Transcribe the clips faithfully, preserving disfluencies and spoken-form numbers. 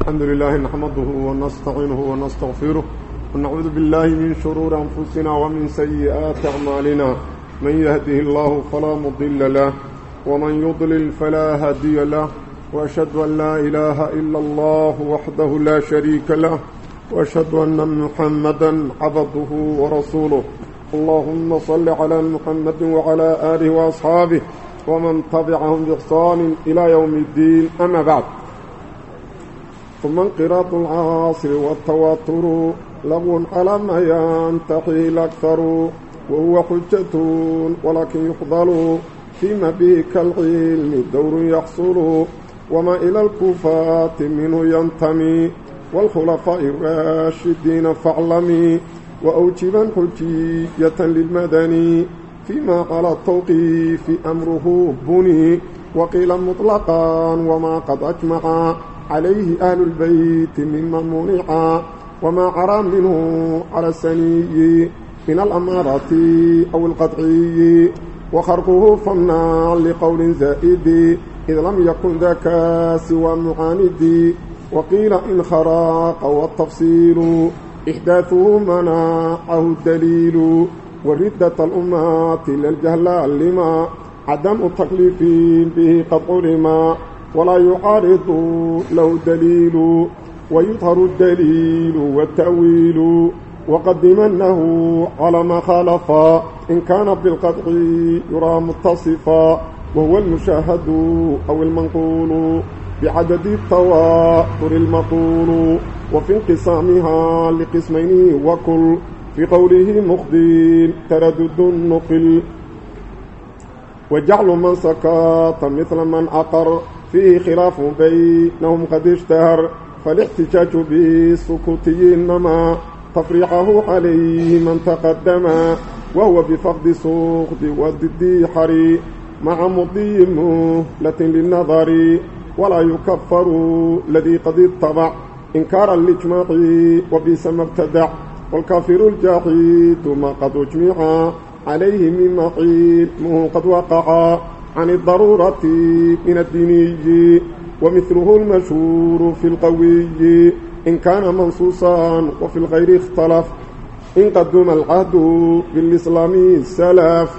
الحمد لله نحمده ونستعينه ونستغفره ونعوذ بالله من شرور أنفسنا ومن سيئات أعمالنا من يهده الله فلا مضل له ومن يضلل فلا هادي له وأشهد أن لا إله إلا الله وحده لا شريك له وأشهد أن محمدا عبده ورسوله اللهم صل على محمد وعلى آله وأصحابه ومن تبعهم بإحسان إلى يوم الدين أما بعد ثم انقراض العاصر والتواتر لغو على ما ينتحي الأكثر وهو حجة ولكن يفضل فيما به كالعلم دور يحصل وما إلى الكفاة منه ينتمي والخلفاء الراشدين فاعلمي وأوجبا حجية للمدني فيما على التوقيف أمره بني وقيل مطلقا وما قد أجمع عليه أهل البيت مما منعا وما عرى منه على السني من الأمارة أو القطعي وخرقه فمنع لقول زائد إذ لم يكن ذاك سوى معاند وقيل إن خراق والتفصيل إحداثه منعه الدليل وردة الأمات للجهل لما عدم تكليف به قد علما ولا يعارض له دليل ويظهر الدليل والتأويل وقدمنه على ما خالف إن كان بالقطع يرى متصفا وهو المشاهد أو المنقول بعدد التواتر المقول وفي انقسامها لقسمين وكل في قوله مخدين تردد النقل وجعل من سكات مثل من أقر فيه خلاف بينهم قد اشتهر فالاحتجاج بالسكوت إنما تفريحه عليه من تقدم وهو بفقد سخط وضد حري مع مضي مهلة للنظر ولا يكفر الذي قد اتبع إنكار الإجماع وبئس ما ابتدع والكافر الجاحد ما قد اجمع عليه مما علمه قد وقع عن الضرورة من الديني ومثله المشهور في القوي إن كان منصوصا وفي الغير اختلف إن قدم العهد بالإسلام السلف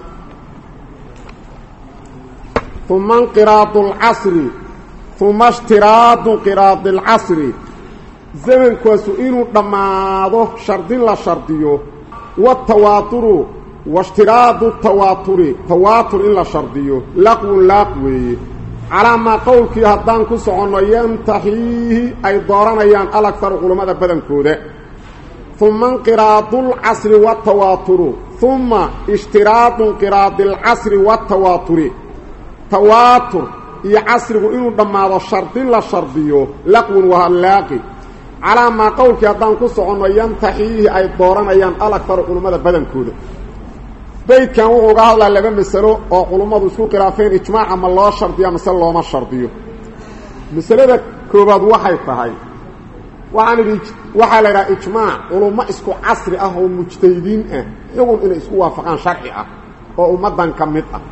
ثم انقراض العصر ثم اشتراط انقراض العصر زمن كواسو إنو دماده شرط لا شرطيه والتواتر واشتراط التواتر تواتر إلا شرطيه لقو لاقوي على ما قولك هدان كسعون ينتحيه أي دوران أيان الأكثر علماء بدن كوده ثم انقراض العصر والتواتر ثم اشتراط انقراض العصر والتواتر تواتر يعصر إنو دماده شرط لا شرطيه لقو وهلاقي على ما قولك هدان كسعون ينتحيه أي دوران أيان الأكثر علماء بدن كوده بيت كان وحو قال لبا مسألة oo culumadu isku khilaafeen ijmaac ama loo shardiyo ama sal looma shardiyo mas'alada koobaad waxay tahay waxaan waxa la yiraahdaa ijmaac culummo isku casri ah oo mujtahidiin ah xugun inay isku waafaqaan sharci ah oo ummadan kamid ah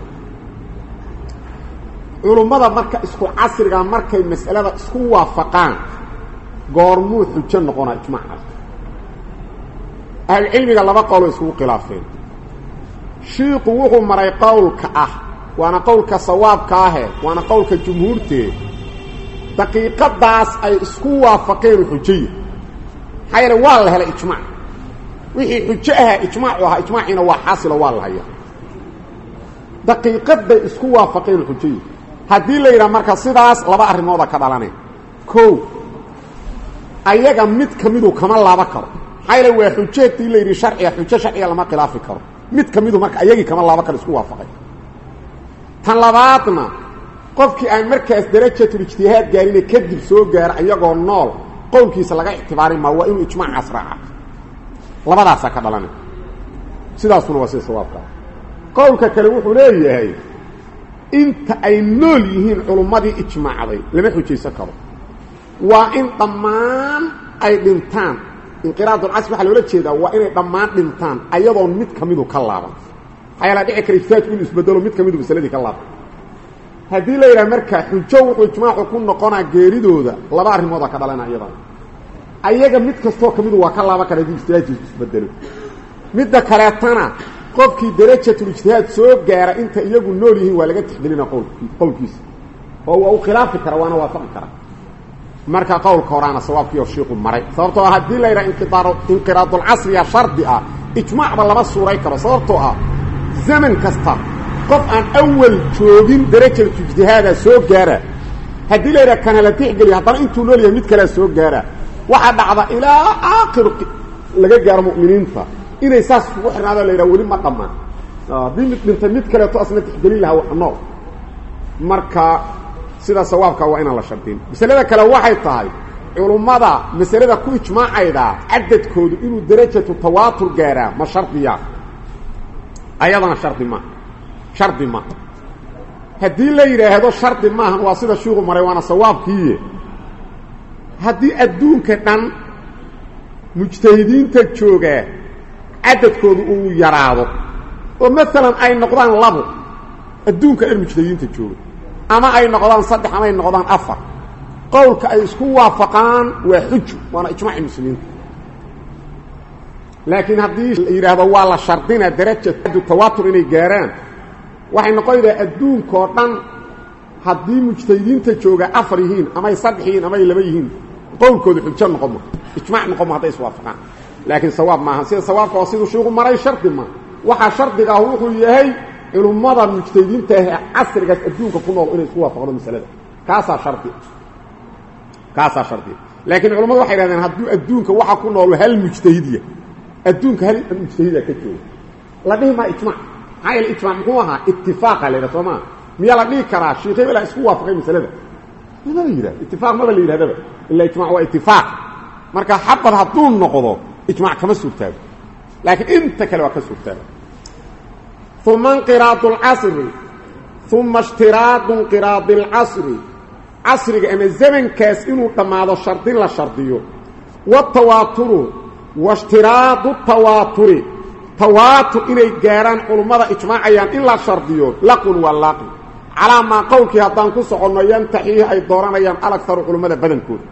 culummada marka isku casriga markay mas'alada isku waafaqaan goormuu xujo noqonaa ijmaac ahli cilmiga laba qowl isku khilaafeen شيخ وحو مري قولك اه وانا قولك صوابك اه وانا قولك جمهورتي دقيقة داس اي اسكوا فقير الحجية حيرا والله هلا اجماع وحي حجيها اجماعها اجماعنا وحاصل والله هيا دقيقة دا اسكوا فقير الحجية هدي ليرا مركز سيداس لبا ارمودا كدالاني كو اياغا ميد كميدو كما لابا كرو حيرا وحجيتي ليري شرعي حجي شرعي لما خلافي كرو mid kamidu marka ayagi kama laaba kale isku waafaqay tan labaadna qofkii ay markaas darajatul ijtihaad gaarin kadib soo gaar ayagoo nool qowlkiisa laga ictibaarin ma waa inuu ijmaac asraa labadaas ka dhalanay sidaasuna waa sida sawaabka qowlka kale wuxuu leeyahay inta ay nool yihiin culummadii ijmaacday lama xujaysan karo waa in dhammaan ay dhintaan انقراض العصر waxa loola jeedaa waa inay dhamaan dhintaan ayadoon mid kamidu ka laaban ayala dhici kara iftaad inuu isbedelo mid kamidu masaladii ka laaban haddii la yidhaha marka xujo wuxuu ijmaacu ku noqonaa geeridooda laba arrimooda ka dhalana iyadana ayaga mid kastoo ka midu waa ka laaba kara haddii ijtihaadkiisu isbedelo midda kaleetana qofkii darajatul ijtihaad soo gaara inta iyagu nool yihiin waa laga tixgelina qowlkii qowlkiisa oo waa u khilaafi kara waana waafaqi kara marka qowlka horaana sawaabkii oo sheekhu maray sababtoo ah haddii la yidhaha inqidaaro inqiraadul casriya shardi ah ijmaacba lama suuray karo sababtoo ah zaman kasta qof aan awal joogin darajada ijtihaada soo gaara haddii la yidhaha kana la tixgeliyo haddana intuu nool yahay mid kalea soo gaara waxaa dhacda ilaa aakhir laga gaaro mu'miniinta inay saas ugu xirnaado la yidhaha weli ma dhammaan haddii mid dhintay mid kaleeto asna tixgelin lahaa nool marka sida sawaabka waa inaan la shardin masalada kale waxay tahay culummada masalada ku ijmaacayda cadadkoodu inuu darajatu tawaatur gaaraa ma shardiya ayadana shardi ma shardi ma haddii la yidhaahdo shardi maahan waa sida sheekhu maray waana sawaabkiiye haddii adduunka dhan mujtahidiinta joogaa cadadkoodu uu yaraado oo maalan ay noqdaan labo adduunka dhan mujtahidiinta jooga ama ay noqdaan saddex ama ay noqdaan afar qowlka ay isku waafaqaan waa xujo waana ijmaaci muslimiinta laakiin haddii la yidhaahdo waa la shardina darajatu tawaatur inay gaaraan waxay noqonaydaa adduunkao dhan haddii mujtahidiinta jooga afar yihiin amay saddex yihiin amay laba yihiin qowlkooda xujo noqon ma ijmaac noqon ma hadday iswaafaqaan laakiin sawaab maaha sida sawaabka waa siduu sheegu maray shardi ma waxaa shardiga ah wuxuu yahay culummada mujtahidiinta ah casrigaas adduunka ku nool inay isku waafaqdo masalada kaasaa shardi kaasaa shardi laakiin culummadu waxay yidhahdeen hadduu adduunka waxa ku nool hal mujtahidiya adduunka hal mujtahida ka jooga la dhihi maa ijmaac maxaa yeele ijmaac muxuu ahaa itifaaqa la yidhaha soo maa miyaa la dhihi karaa sheekhay ilaa isku waafaqay masalada maba la yidhahdo itifaaq maba la yidhahdaba ilaa ijmaac waa itifaaq marka xabad hadduu noqdo ijmaac kama suurtaago laakiin inta kale waa ka suurtaaga uma inqiraadu lcasri uma ishtiraadu inqiraadi alcasri casriga ama zamankaas inuu dhammaado shardin la shardiyo watawaaturu waishtiraadu tawaaturi tawaatur inay gaaraan culummada ijmaacayaan in la shardiyo laqun waa laaqi calaa maa qowlkii haddaan ku soconno yantaxiih ay dooranayaan alagtaru culummada badankooda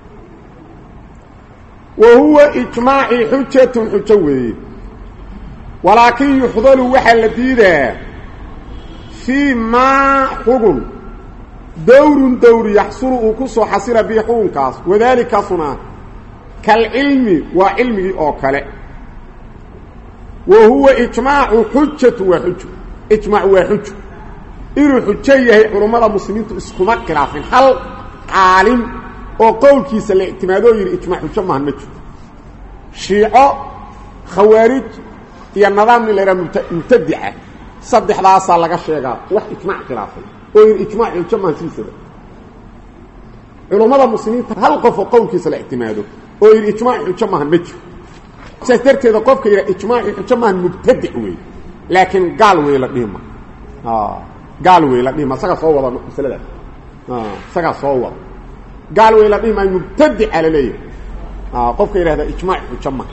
wa huwa ijmaacii xujatun xujo weeye walaakin yuxdalu waxaa la diidaa fii maa xugun dowrun dowri yaxsulu uu ku soo xasila bii xugunkaas wadaalikaasuna kalcilmi waa cilmigii oo kale wa huwa ijmaacu xujatu waa xujo ijmaac waa xujo inuu xujo yahay culummada muslimiintu iskuma khilaafin hal caalim oo qowlkiisa la ictimaadoo yidhi ijmaac xujo maahan ma jiro shiico khawaarij iyo nidaamni la yidhaha mubtadica saddexdaasaa laga sheegaa wax ijmaac khilaafay oo yidhi ijmaac xujo maahan sidiisaba culummada muslimiinta hal qof oo qowlkiisa la ictimaado oo yidhi ijmaac xujo maahan ma jiro saas darteeda qofka yidhaha ijmaaci xujo maahan mubtadic wey laakiin gaal wey la dhihima gaal wey la dhihima isagaa soo wada masaladaas isagaa soo wada gaal wey la dhihima mubtadica la leeyahay qofka yidhahda ijmaac xujo maaha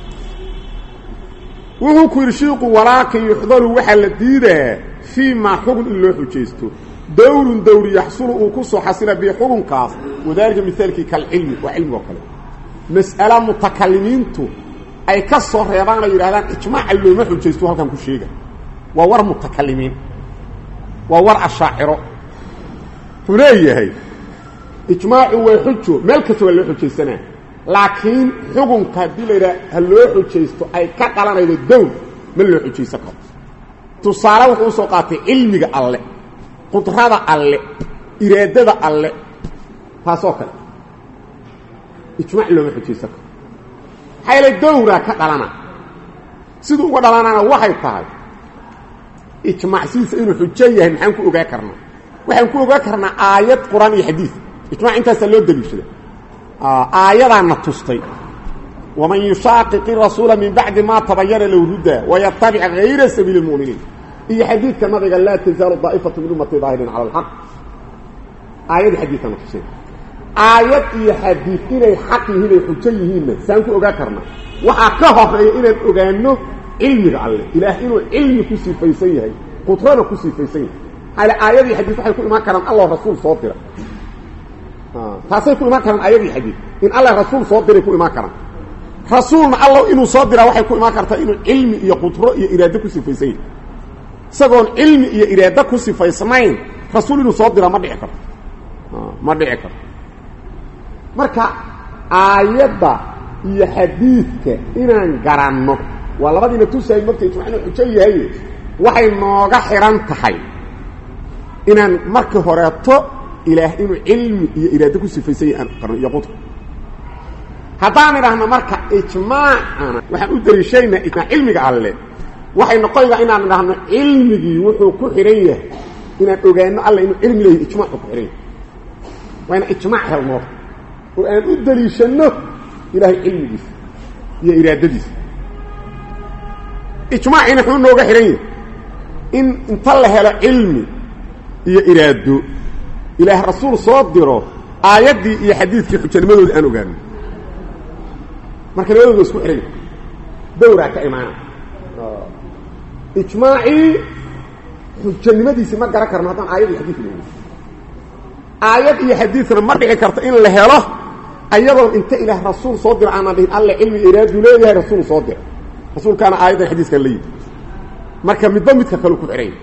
wuxuu ku yidhi shiiku walaakin yuxdalu waxaa la diidaa fii maa xugun in loo xujaysto dowrun dowri yaxsulu uu ku soo xasila bii xugunkaas wadaalika mihaalkii kalcilmi waa cilmigo kale mas'ala mutakalimiintu ay ka soo reebaan oo yidhahdaan ijmaaca looma xujaysto halkan ku sheega waa war mutakalimiin waa war ashaaciro wuxuu leeyahay ijmaacu waa xujo meel kasta waa loo xujaysanaa laakiin xukunka haddii la yidhaha ha loo xujaysto ay ka dhalanaydo down ma loo xujaysan karo tusaale wuxuu usoo qaatay cilmiga alle qudrada alle iraadada alle taasoo kale ijmaac looma xujaysan karo maxaa yeele dowraa ka dhalana siduu uga dhalanaana waxay tahay ijmaac sidiisa inuu xujo yahay maxaan ku ogaa karnaa waxaan ku ogaa karnaa aayad qur-aan iyo xadiid ijmaac intaasaa loo daliishada aayadaana tustay waman yushaaqiqi rasuula min bacdi maa tabayana lahu hudaa wayatabic hayra sabiili lmu'miniin iyo xadiidka nabiga laa tazaalu daa'ifatu min ummati daahiriin cala alxaq aayadii xadiidkana tusay aayad iyo xadiid inay xaq yihiin ay xujo yihiinna saan ku ogaa karnaa waxaa ka horeeya inaan ogaano cilmiga alle ilaah inuu cilmi ku sifaysan yahay qudrana ku sifaysan yahay على آيات الحديث waxay ku iman karaan Allah rasuul soo diray ah taasay ku iman karaan aayadii xadiis in Allah rasuul soo diray ku iman karaan rasuulna Allah inuu soo diray waxay ku iman kartaa inuu ilmi iyo qudro iyo iraado ku sifaysay sagoon ilmi iyo iraado ku sifaysnayn rasuul inuu soo diray ma dhici karto ma dhici karto marka aayada iyo xadiidka inaan garanno waa labadiina tusay markay ijmaacna xujo yahay waxay nooga xiran tahay inaan marka horeeto ilaah inuu ilmi iyo iraado ku sifaysay aan qarno iyo qudro haddaan idhaahno marka ijmaacana waxaan u dariishaynaa ijmaac cilmiga alle waxay noqonaysaa inaan idhaahno cilmigii wuxuu ku xiran yahay inaan ogaano alle inuu cilmi leeyahay ijmaac ku xiran yahay waana ijmaac helno oo aan u daliishano ilaahay cilmigiisa iyo iraadadiisa ijmaacina wuxuu nooga xiran yahay in inta la helo cilmi iyo iraado ilaah rasuul soo diro aayadii iyo xadiidkii xujanimadooda aan ogaano marka labadooda isku xiran dowra ka imaana ijmaaci xujanimadiisa ma garan karno haddaan aayad iyo xadiid leeyahay aayad iyo xadiidna ma dhici karto in la helo ayadoo inta ilaah rasuul soo diro aan dhihin alle cilmi iraadu leeyahay rasuul soo diro rasuulkaana aayadda xadiiska leeyahay marka midba midka kale ku xiran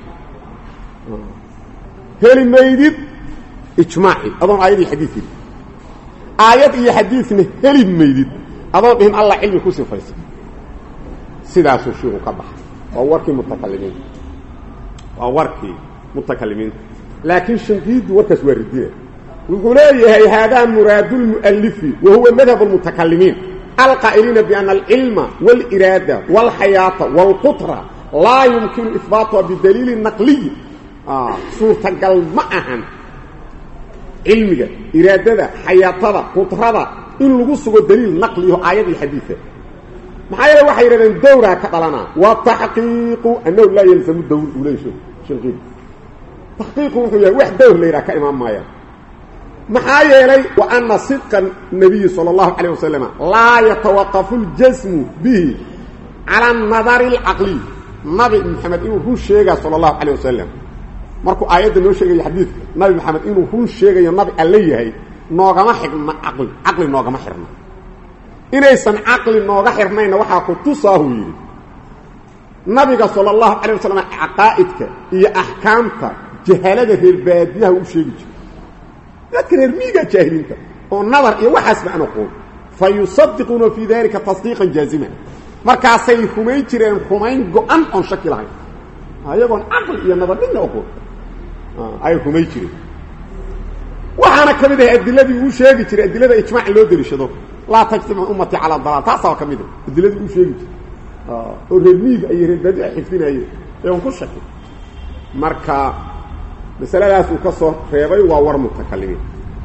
heli meydid ijmaaci adoon aayad iyo xadiid heli aayad iyo xadiidna heli meydid adoon dhihin alla cilmi ku sifaysa sidaasuu shiiku ka baxay waa warkii mutakallimiin waa warkii mutakallimiin laakiin shanqiidu warkaas waa ridina wuxuu leeyahay haadaa muraadu lmu'allifi wa huwa madhab almutakallimiin alqaa'iliina biana alcilma waaliraada waalxayaata waalqutra laa yumkinu ihbaatuha bidaliilin naqliyi suurtagal ma ahan cilmiga iraadada xayaatada qudrada in lagu sugo daliil naqliyo aayad iyo xadiid maxaa yeelay waxay yiraahdeen dowra ka dhalana wa tahqiiqu annahu la yalzamu dawr uleysho shirqin tahqiiqu wuxuu yahay wax dowr leeyahay ka imaam maaya maxaa yeelay wa anna sidqan nabiy sallallahu alayhi wasallam la yatawaqqafu al-jismu bihi ala an-nadar al-aqli nabi muhammad inuu hu sheega sallallahu alayhi wasallam markuu aayadda noo sheegay xadiis nabi maxamed inuu hu sheegayo nabi alle yahay noogama xigma aqli aqli noogama xirna inaysan aqli nooga xirnayna waxa ku tusaahu yiri nabiga sallallahu alayhi wasallam aqaaidka iyo ahkaamta jahalada reer baadiyaha u sheegi jiray dadka reer miiga jahiliinta oo nadar iyo waxaas ma aqoon fayusaddiquna fi dhalika tasdiiqan jaziman markaasay rumayn jireen rumayn go'an oo shaki lahayn ayagoon aqli iyo nadar midna aqoon ay rumayn jireen waxaana kamid ah adiladii uu sheegi jiray adilada ijmaac loo daliishado la tajtama ummati ala dalal taasoo kamid ah adiladii uu sheegi jiray oo reer miiga ay reer baadiyaha xifdinayeen ee uu ku shaki marka مسألة كسر ريبي وور متكلمين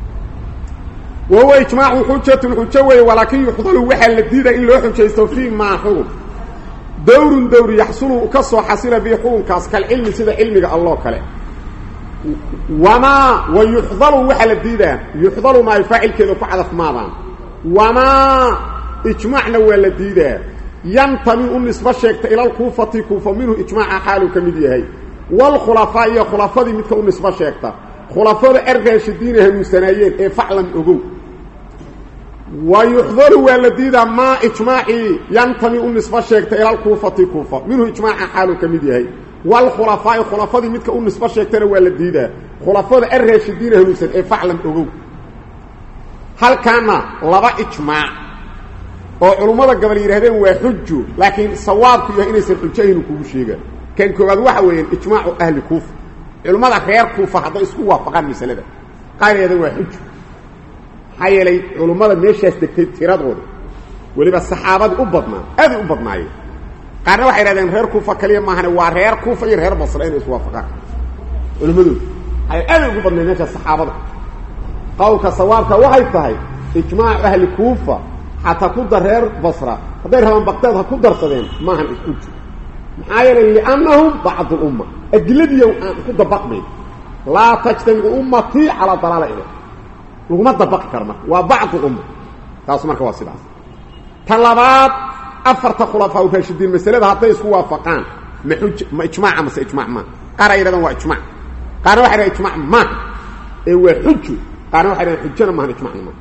وهو إجماع حجة الحجوة ولكن يحضر وحل الديدة إن لو حجة فيه مع حكم دور دور يحصل كسر حصل به حكم كاس كالعلم سيدا علمك الله كلام وما ويحضر وحل الديدة يحضر ما يفعل كذا فعل ماذا وما إجماعنا ولا الديدة ينتمي النسبة شيكت إلى الكوفة كوفة منه إجماع حاله كمديهي والخلفاء يا خلفاء مثل النسبة شيكتا خلفاء الراشدين هم سنايين اي فعلا اوغو ويحضروا والذين ما اجماعي ينتمي النسبة شيكتا الى الكوفة كوفة منه اجماع حاله كمديهي والخلفاء خلفاء مثل النسبة شيكتا والذين خلفاء الراشدين هم سنايين اي فعلا اوغو هل كان لبا اجماع او علماء قبل يرهدين وحجوا لكن صوابك يا انس الحجين كوغو شيغا كان كوغاد waxa weeyeen ijmaacu ahli kuufa ilmada reer kuufa hada isku waafaqan misalada qaariyada waa xuj hayelay ilmada meeshaas degtay tiradooda waliba saxaabada u badnaa aad u badnaayeen qaarna waxay yiraahdeen reer kuufa kaliya ma ahana waa reer kuufa iyo reer basra inay isku waafaqaan ilmadu ay aad ugu badnaa meesha saxaabada qowlka sawaabka waxay tahay ijmaacu ahli kuufa hatta ku dareer basra haday rabaan baqdaad ha ku darsadeen ma ahan isku محايا لأنهم بعض الأمة الجلدي كنت بقبي لا تجتمع أمتي على ضلالة إله وما تبقى كرمه وبعض الأمة تاسمرك واصلة طلبات أفرت خلفاء وفاشدين مسألة هاتي يسكوا وافقان ما إجماع مس إجماع ما قرأ إيرادان وإجماع qaarna waxa ay ijmaac ma ee waa xujo qaarna waxa ay xujana ma ijmaac ma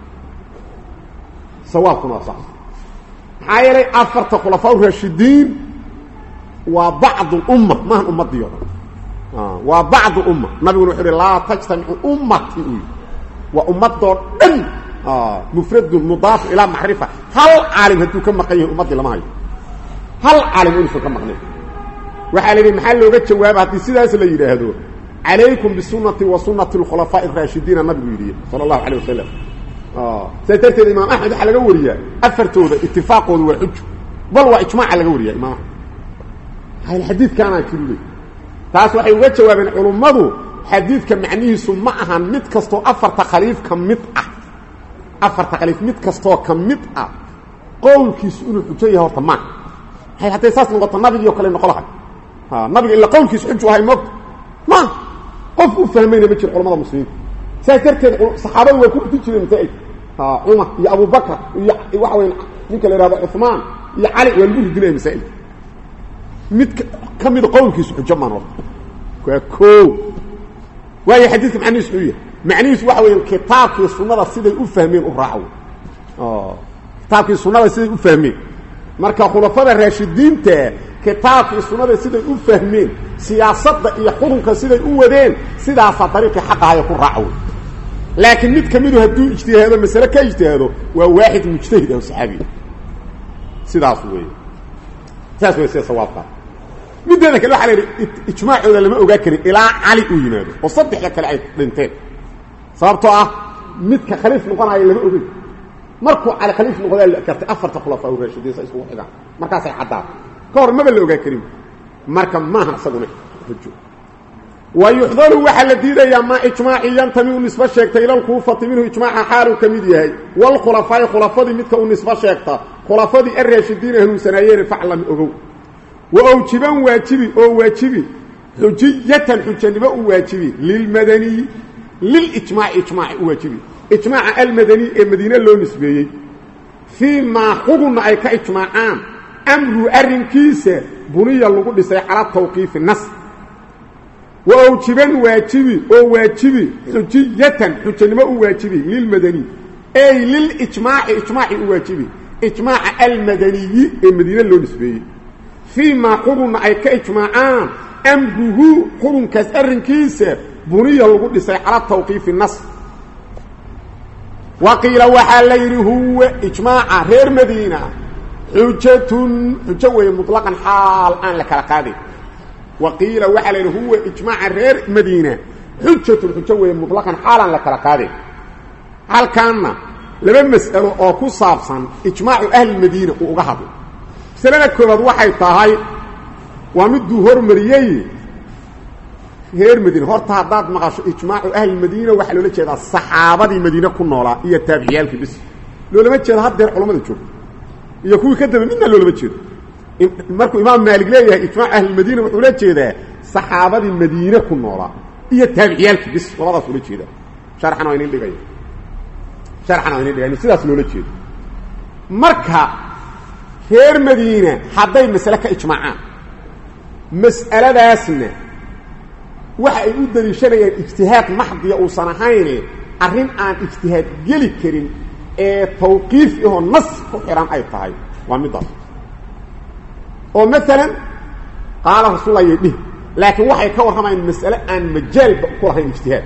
sawaabkuna sax hayray afarta khulafaa rashidin wa ba'd al-umma ma ummadiyo ah wa ba'd al-umma nabigu wuxuu la tajtami'u ummati wa ummaddo dhan ah mufrad mudaf ila ma'rifa hal aalim haduu ka maqan ummadii lama hayo hal aalim inuu ka maqnay waxa leeyahay maxaa looga jawaab hadii sidaas la yiraahdo alaykum bi sunnati wa sunnati al-khulafa ar-rashidin nabigu yiri sallallahu alayhi wasallam اه سيترتي الامام احمد waxa laga wariyaa afartooda ittifaaqoodu waa xujo bal waa ijmaac laga wariyaa imaam hay hadith kana kulli taas waxay uga jawaabeen culimadu hadithka macnihiisu ma ahan mid kasto afarta khaliif kamid ah afarta khaliif mid kasto kamid ah qowlkiisu inuu xujo yahay horta ma hay haday saas noqoto nabiga iyo kale noqolahay ha nabiga illa qowlkiisu xujo ahay ma ma qof u fahmayna ma jir culimada muslimiinta سيكرت صحابه وكل تجري مثال ها عمر يا ابو بكر يا وحوين ninka la yiraahdo Uthman iyo Ali walbu dilay masaa'il mid kamid qowlkiisu xujmaan waa ko way xadiis macniis weeye macniis waxa weeye kitaabkii sunnada siday u fahmeen u raaco ah kitaabkii sunnada siday u fahmeen marka khulafada raashidiinta kitaabkii sunnada siday u fahmeen siyaasadda iyo xukunka siday u wadeen sidaas dariiqi xaqaaya ku raaco لكن mid kamidu haduu ijtihaado mas'ala ka ijtihaado waa waahid mujtahid oo saxaabi sidaas weey taas way sawaabta midda kale waxa la ijmaacooda lama ogaa karin ilaa Ali uu yimaado oo saddexda kale ay dhinteen sababtoo ah midka khaliif noqonayo lama ogaa markuu Ali khaliif noqday ka afarta khulafa oo raashidiin isku xiga markaas ay cadaa koor ma la ogaa karin marka ma hasaguna xujo ويحضر وحل ديديا ما اجماع ينتمي نسبه شيكتا الى الكوفه منه اجماع حال كميد يحيى والخلفاء خلفاء مدك نسبه شيكتا خلفاء الراشدين هن سنايين فعلا اوغو واوجبا واجبي او واجبي حجيه حجنبه واجبي للمدني للاجماع اجماع واجبي اجماع المدني المدينه لو نسبيه فيما حكم اي كاجماعان امر ارنكيسه بنيه لو دسي على توقيف النص وأوجبا واجبي أو واجبي حجية حجنما واجبي للمدني أي للإجماع إجماع واجبي إجماع المدني المدينة اللونسبية فيما قرن أي كإجماعان أمره قرن كسر كيسة بنية وقود لسيحرات توقيف النص وقيل وحالير هو إجماع غير مدينة حجة حجة مطلقا حال آن لك القادم وقيل وحلين هو إجماع غير مدينة حجة الحجة مطلقا حالا لك القادم هل كان لما مسألة أوكو صابصا إجماع أهل المدينة وقهضوا سلالة كبيرة وحي طاهي ومدو هور مريي غير مدينة هور تهداد مغاش إجماع أهل المدينة وحلو لك هذا الصحابة دي مدينة كنا ولا هي التابعيال في بس لو لما تشير هاد علماء تشوف يكون كذب منا لو لما تشير markuu imaam Maalik leeyahay ijmaac ahli Madiina wuxuu la jeedaa saxaabadii Madiina ku noolaa iyo taabiciyalkii bis labadaas uu la jeedaa sharxana waa inay dhigay sharxana waa inay dhigay sidaas loo la jeedo marka reer Madiina haday mas'ala ka ijmaacaan mas'aladaasna waxa ay u daliishanayaan ijtihaad maxdiya oo sanahayn arrin aan ijtihaad gali karin ee tawqiif iyo nas ku xiran ay tahay waa midaas او مثلا قال رسول الله يدي لكن waxay ka warramayeen mas'ala aan majaal ku lahayn ijtihaad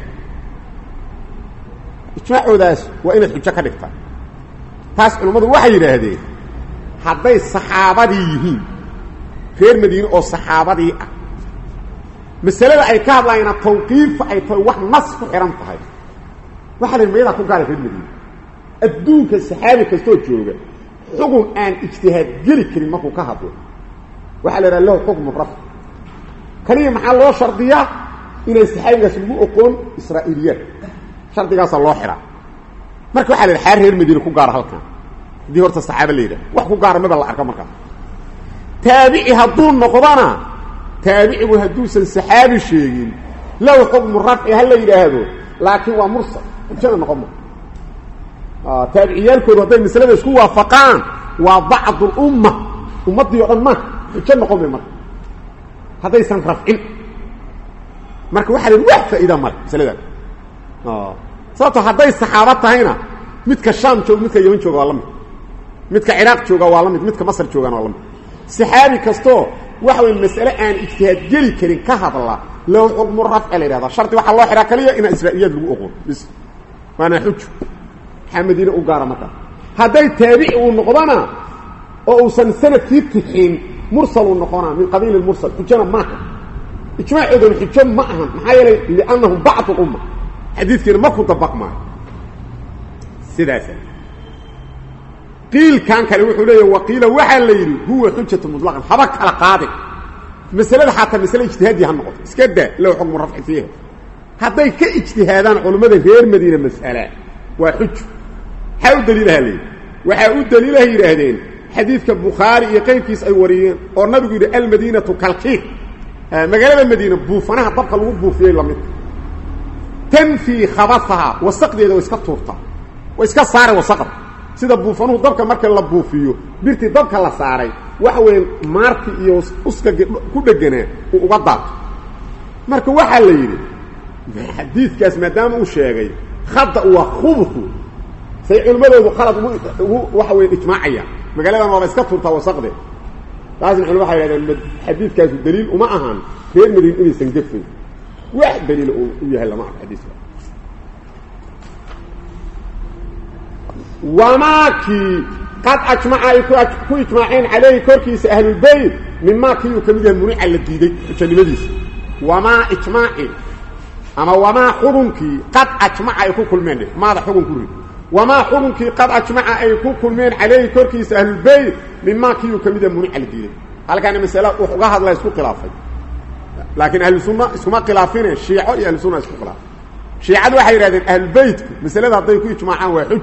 ijmaacoodaas waa inaad xujo ka dhigtaa taas culimadu waxay yiraahdeen haday saxaabadii yihiin reer Madiina oo saxaabadii ah mas'alada ay ka hadlayna tawqiif ay tahay wax nas ku xiran tahay waxa la meeyada ku gaar reer Madiina adduunka saxaabi kasto jooga xugun aan ijtihaad gali karin markuu ka hadlo وحال له حكم الرفع كلمه maxaa loo shardiyaa inay saxaabigaas lagu aqoon Israa'iiliyeed shardigaas loo xiraa marka waxa la xaar reer Madiina ku gaar halkan dii horta saxaaba leeyahay wax ku gaar ma la arka marka taabici haduu noqdana taabici haduu san saxaabi sheegin law hukm raf'i hal yiraahdo laakiin waa mursal inta noqon ah taabiciyalkoodu haday misalada isku waafaqaan waa ba'd al-umma ummadii oo dhan ma جنة قومي مرة هذا يسان رفعين marka waxa la wax faa'iido mal masalada ah sababtoo haday saxaaba tahayna midka shaam joog midka yaman jooga waa la mid midka ciraaq jooga waa la mid midka masar jooga waa la mid saxaabi kasto waxa weyn mas'ala aan ijtihaad gali karin ka hadla loo xukm rafc la yiraahdo sharti waxa loo xiraa kaliya in israa'iyad lagu oqon bis waana xuj xamadiina u gaar marka haday taabici uu noqdana oo uu san sanadkii tixin mursal noqona min qabiil al mursal xujana ma ijmaac idin xujja ma ahan maxaa yeelay li'annahum ba'd al umma xadiidkina ma ku dabaq ma sidaas qiil kan kale wuxuu leeyahay waqiila waxa la yiri huwa xujjatu mutlaqan haba kala qaadi masalada xataa mas'ala ijtihaadi ha noqoto iska daa loo xukm rafci fiiha haday ka ijtihaadaan culimada reer Madiina mas'ala waa xuj ha u daliilaha leeyahay waxa u daliilaha yiraahdeen xadiidka Bukhari iyo qeybkiis ay wariyeen oo nabigu yiri al madinatu kalqiq magaalada Madiina buufanaha dabka lagu buufiyay lamid tanfi khabathaha wasaqdeeda way iska tuurta way iska saaray wasaqad sida buufanuhu dabka marka la buufiyo birti dabka la saaray waxa weyn maarti iyo uska ku dhaganaa uu uga daato marka waxa la yiri xadiidkaas maadaama uu sheegay khada wa khubtu say cilmadoodu qalad waxa weyn ijmaacaya magaalada waa iska tuurta wasaqdeeda لازم علماء waxa yiraahdeen xadiidkaas daliil uma ahan reer Madiina inay san gafay wax daliil uu yahay lama xadiiska wama ki qad ajma'a ku ijmaa'in alayhi korkiis ahlul bayt mimma ki yukamida muni'a la diiday janibadiisa wama ijma'i ama wama xurunki qad ajma'a ku kulmeen maada xurunku وما حكمك قد أجمع أي كل عليه كركيس أهل البيت مما كيو كميدا منع الدين هل كان مسألة وحقها الله يسكو خلافي لكن أهل السنة اسمها خلافين الشيعة أهل السنة يسكو خلاف شيعة واحد يرادين أهل البيت مسألة هذا يكون يجمعان ويحج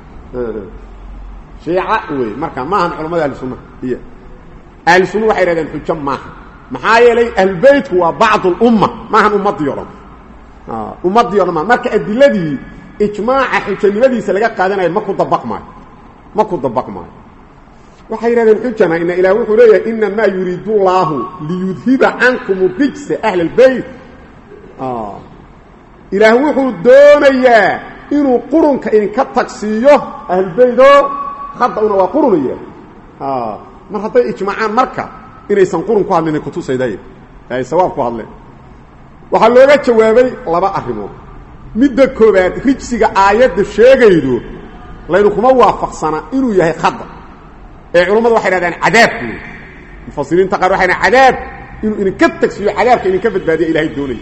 شيعة وي مركا ما هم علماء أهل السنة هي أهل السنة واحد يرادين حجم معها محايا لي أهل البيت هو بعض الأمة ما هم أمة ديارهم أمة ديارهم مركا الدلدي إجماع حجنimadiisa laga qaadanayo ma ku dabaq ma ma ku dabaq ma waxa yiraahdeen xujana in ilaa wuxuu leeyahay inna ma yuriidu Allahu liyudhiba ankum rijsa ahli albayt ah ilaa wuxuu doonayaa inuu qurunka in ka tagsiyo ahli baydo khadawna waa qurunaya ah mar haday ijmaacaan marka inaysan qurun ku hadlin ku tusayday ay sawaab ku hadleen waxa looga jawaabay laba arrimood midda koobaad rijsiga aayada sheegaydo laynu kuma waafaqsana inuu yahay khada ee culimadu waxay yiraahdaan cadaabku mufassiriinta qaar waxay yiraahdaan cadaab inuu in ka tagsiyo cadaabka in ka badbaadiyo ilaahay doonay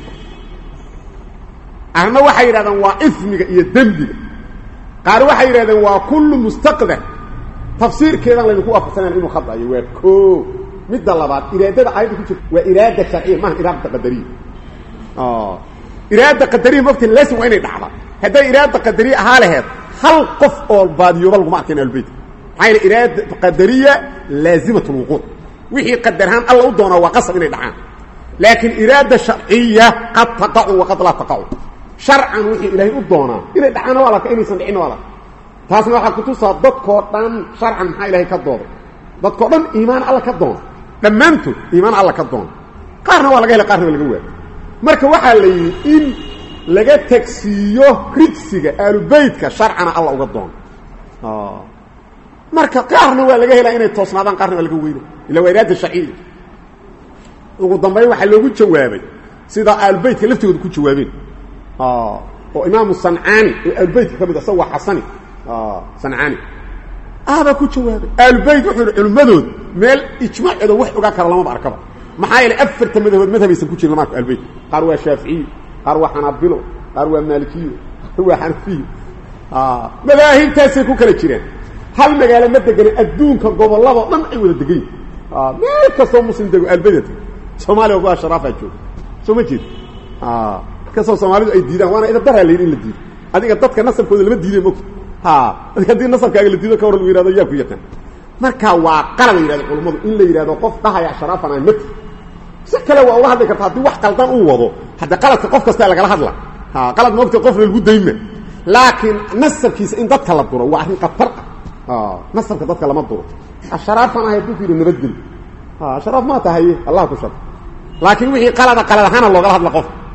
arna waxay yiraahdaan waa ismiga iyo dambiga qaar waxay yiraahdaan waa kullu mustaqda tafsiirkeedan laynu ku waafaqsanaa inuu khada yahay waa ko midda labaad iraadada aayada ku jirta waa iraada sharciye ma iraada qadariye ah إرادة قدرية ممكن لازم وين يدعى هذا إرادة قدرية هالهاد هل قف أو باديو بل معكين البيت هاي الإرادة قدرية لازمة الوقوع وحي قدرهان الله ودونا وقصة وين يدعى لكن إرادة شرعية قد تقع وقد لا تقع شرعا وحي إلهي ودونا إلهي دعانا ولا كأني سمعين ولا تاسنا وحا كتوسا ضد كورتان شرعا محا إلهي كدور ضد كورتان إيمان الله كدور لما أنتو إيمان الله كدور قارنا ولا قيل قارنا ولا قوة marka waxa la yiri in laga tagsiyo rijsiga aalbaytka sharcana Allah uga doon ah marka qaarna waa laga helaa inay toosnaadaan qaarna laga weydo ila wayraad sharci ugu dambeyn waxa loogu jawaabay sida aalbaytka laftooda ku jawaabeen ah oo imaam Sanani aalbaytka kamid ah waa Xasani ah Sanani aaba ku jawaabay aalbayt wuxuu cilmadood meel ijmaaceeda wax uga kala lama arkaba maxaa yeelay afarta madhabood madhabaysan ku jirin marka albayt qaar waa Shaafici qaar waa Xanaabilo qaar waa Maliki waa Xanafi ah madaahibtaasi ku kala jireen hal magaalo ma degan adduunka gobolada dhan ay wada degan ah meel kasto muslim dego albayt Soomaaliya waa sharafa joog soo ma jeed ah kaso Soomaalidu ay diidaan waana ida daraa leeyin la diido adiga dadka nasabkooda lama diiday mo ha adiga hadii nasabkaaga la diido ka hor lagu yiraahdo yaa ku yaqaan marka waa qalad yiraahdo culimadu in la yiraahdo qof dhahaya sharafan ay mid سكلا والله هذا كتاب دي واحد قلدان او وضو حتى قلد قف كستا لغا هدلا ها قلد ما وقت قف لو ديمه لكن نسبكيس ان ددك لا دورو waa arin qatar اه نسبك dadka lama duro asharafana ay ku fiiro nabadgel ها شرف ما تهي الله كشر لكن وحي قلد قلد هنا لوغ هدلا qof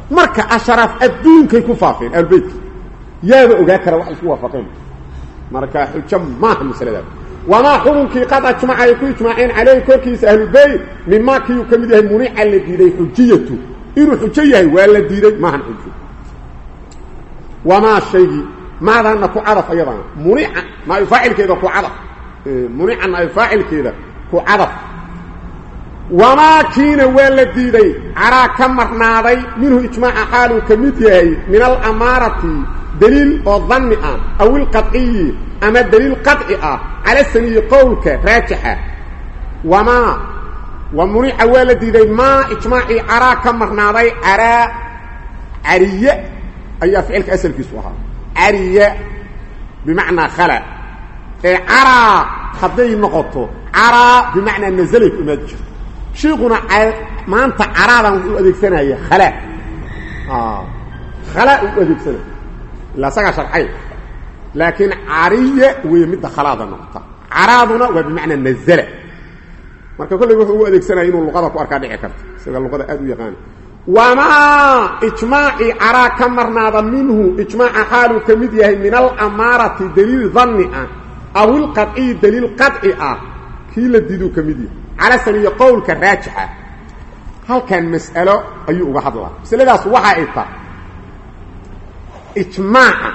marka asharaaf adduunkay ku faafeen albayt yaaba ogaa kara wax isku waafaqeen marka xujo maaha masalada wama xurunkii qad ajmacay ku ijmaaceen calee korkiisa ahlulbayt mima kii ka mid yahay munica la diiday xujiyatu inuu xujo yahay waa la diiday maahan xujo wama shaygi maadana ku cadaf ayadana munica ma faa'ilkeeda ku cadaf munica ay faa'ilkeeda ku cadaf wama kiina waa la diiday ara ka marnaaday minhu ijmaaca xaalu ka mid yahay min al amarati daliil oo dhanni ah aw al qat'i ama daliil qat'i ah ala sani qawlka raajixa wama ومنع والدي ذي ما إجماعي عرا كمرناضي عرا عرية أي فعلك أسل كسوها عرية بمعنى خلق عرا خضي نقطه عرا بمعنى نزلت أمجد شيخنا ما أنت عرا وأديك سنة هي خلق آه خلق وأديك سنة لا سقى شرحي لكن عرية ويمد خلاص النقطة عراضنا وبمعنى نزلت marka kulli wuxuu u adeegsanaa inuu luqada ku arkaa dhici karto sida luqada aad u yaqaan wama ijmaa'i ara kamarnaada minhu ijmaa'a halu kamid yahay min al amarati dalil dhanni aw al qat'i dalil qat'i kii la diidu kamid yahay ala sani qawlka raajixa halkan mas'alo ayuu uga hadlaa masaladaas waxa ay tahay ijmaa'a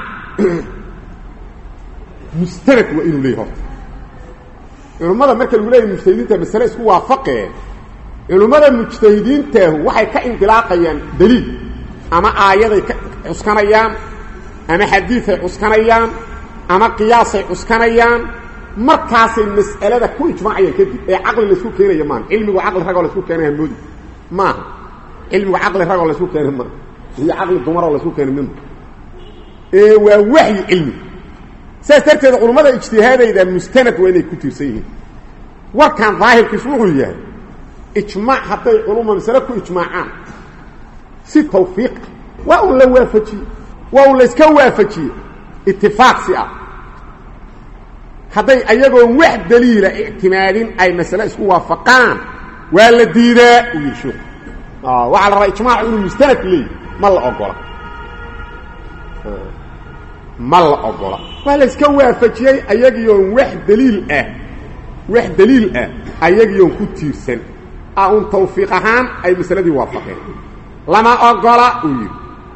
mustarak wa inuu leeyahay علماء marka lagu leeyahay mujtahidiinta mas'ala isku waafaqeen علماء mujtahidiinta waxay ka inqilaaqayaan daliil ama aayaday ka cuskanayaan ama xadiis ay cuskanayaan ama qiyaas ay cuskanayaan markaas ay mas'alada ku ijmaacayaan kadib ee aqli la isku keenayo maan cilmigu aqli rago la isku keenayo moodi ma cilmigu aqli rago la isku keenayo ma iyo aqli dumar la isku keenayo ee waa wahyi cilmi سأسترتد علماء اجتهادي إذا مستند وين كتير وكان ظاهر كسوه يعني إجماع حتى علماء مسلكوا إجماعان سي توفيق وأولا وافجي وأولا اسكوا وافجي اتفاق سيئة حتى أيضا واحد دليل اعتماد أي مسألة اسكوا وافقان ولا ديراء ويشوف آه وعلى رأي إجماع إنه مستند لي ما الله أقول ما الله أقول ولا اسكوا وافجي أيضا واحد دليل أه واحد دليل أه أيضا كتير سن أون توفيقهان أي مسألة دي وافقين لما أقول أوير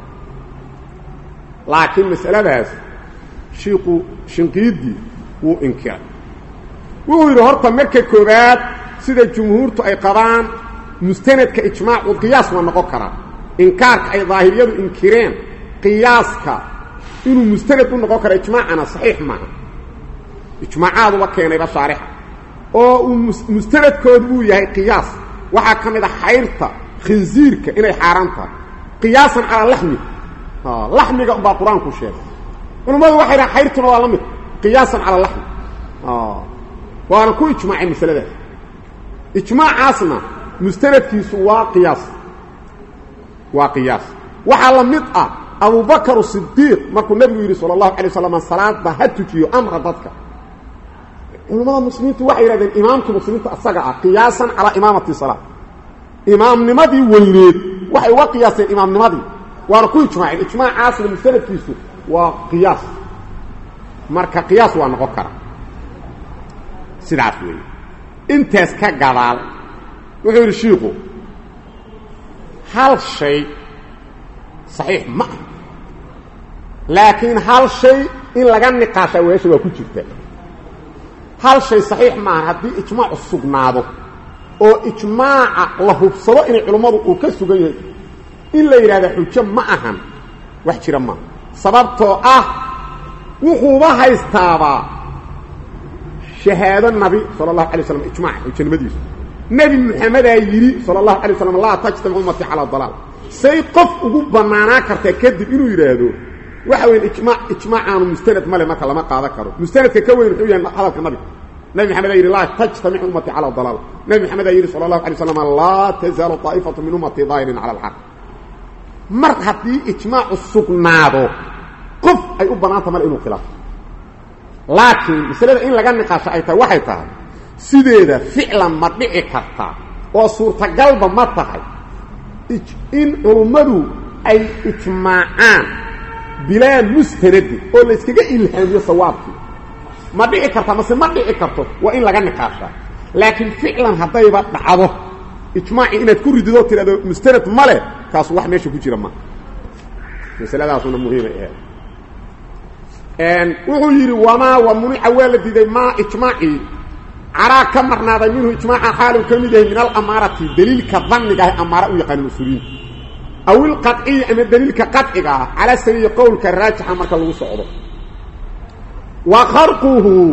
لكن مسألة هذا شيقو شنقيدي وإنكار ويقول هرطة مكة كوبات سيدة الجمهور أي قضان مستند كإجماع وقياس ونقوكرا إنكارك أي ظاهرية إنكيرين قياسك إنه مستند ونقوكرا إجماع أنا صحيح معه إجماعات وكينا يبقى صارحة oo mustanad koodbu yahay qiyaas waxa kamid ah xayrta khinziirka inay xaaraanta qiyaasan ala lahmi ha lahmiga ba quraanku sheegay ulumadu waxay rahay xayrtuna waa lamid qiyaasan ala lahmi ha waana ku ijmaacay misalada ijmaacaasna mustanadkiisu waa qiyaas waa qiyaas waxa lamid ah Abu Bakr as-Siddiq markuu nabigu yiri sallallahu alayhi wasallam salaada hatujiyo amra dadka علماء المسلمين waxay yiraahdeen imaamka muslimiinta asaga ah qiyaasan ala imaamati salaat imaamnimadii weyneed waxay waa qiyaaseen imaamnimadii waa ku ijmaacay ijmaacaas musanadkiisu waa qiyaas marka qiyaas waa noqon kara sidaas weey intaas ka gadaal wuxuu yiri sheekhu hal shay صحيح ma laakiin hal shay in laga niqaasho weesha waa ku jirta هل شيء صحيح ما هدي إجماع السجناده أو إجماع الله بصلاة إن علماء وكسجيه إلا إذا حجم معهم وحشر ما سببته أه وهو يستابع شهادة النبي صلى الله عليه وسلم إجماع وكلمة نبي محمد يري صلى الله عليه وسلم الله تجتمع أمتي على الضلال سيقف وجوب معنا كرتكد إنه يرادو وحوي الاجماع اجماع عن مستند مال ما كلام قاعده كرو مستند كوين خيان هذا النبي نبي محمد يقول الله تجتمع امتي على الضلال نبي محمد يقول صلى الله عليه وسلم لا تزال طائفه من امتي ظاهرين على الحق مرحبي اجماع السكنادو قف اي بنات مال انه خلاف لكن مساله ان لغا نقاش اي تا waxay tahay sideeda ficlan ma dhici karta oo suurta galba ma tahay in ulumadu أي إجماعان بلا مستند أو لسكجا إلهام يصوابك ما دعي كرتا مثل ما دعي كرتا وإن لغا نقاشا لكن فعلا هطيبا دعوه إجماعي إنه تكون ردودو ترى مستند ماله كاسو واحد ماشي كجيرا ما مسألة دا سنة مهمة إيه أن وغير وما ومنع والدي ما إجماعي عرا كمرنا ذا منه إجماع حال كمده من الأمارة دليل كظن جاه أمارة ويقال المسؤولين أو القطعي أن الدليل كقطعي على سبيل قول كالراجح مرك الله صعوده وخرقه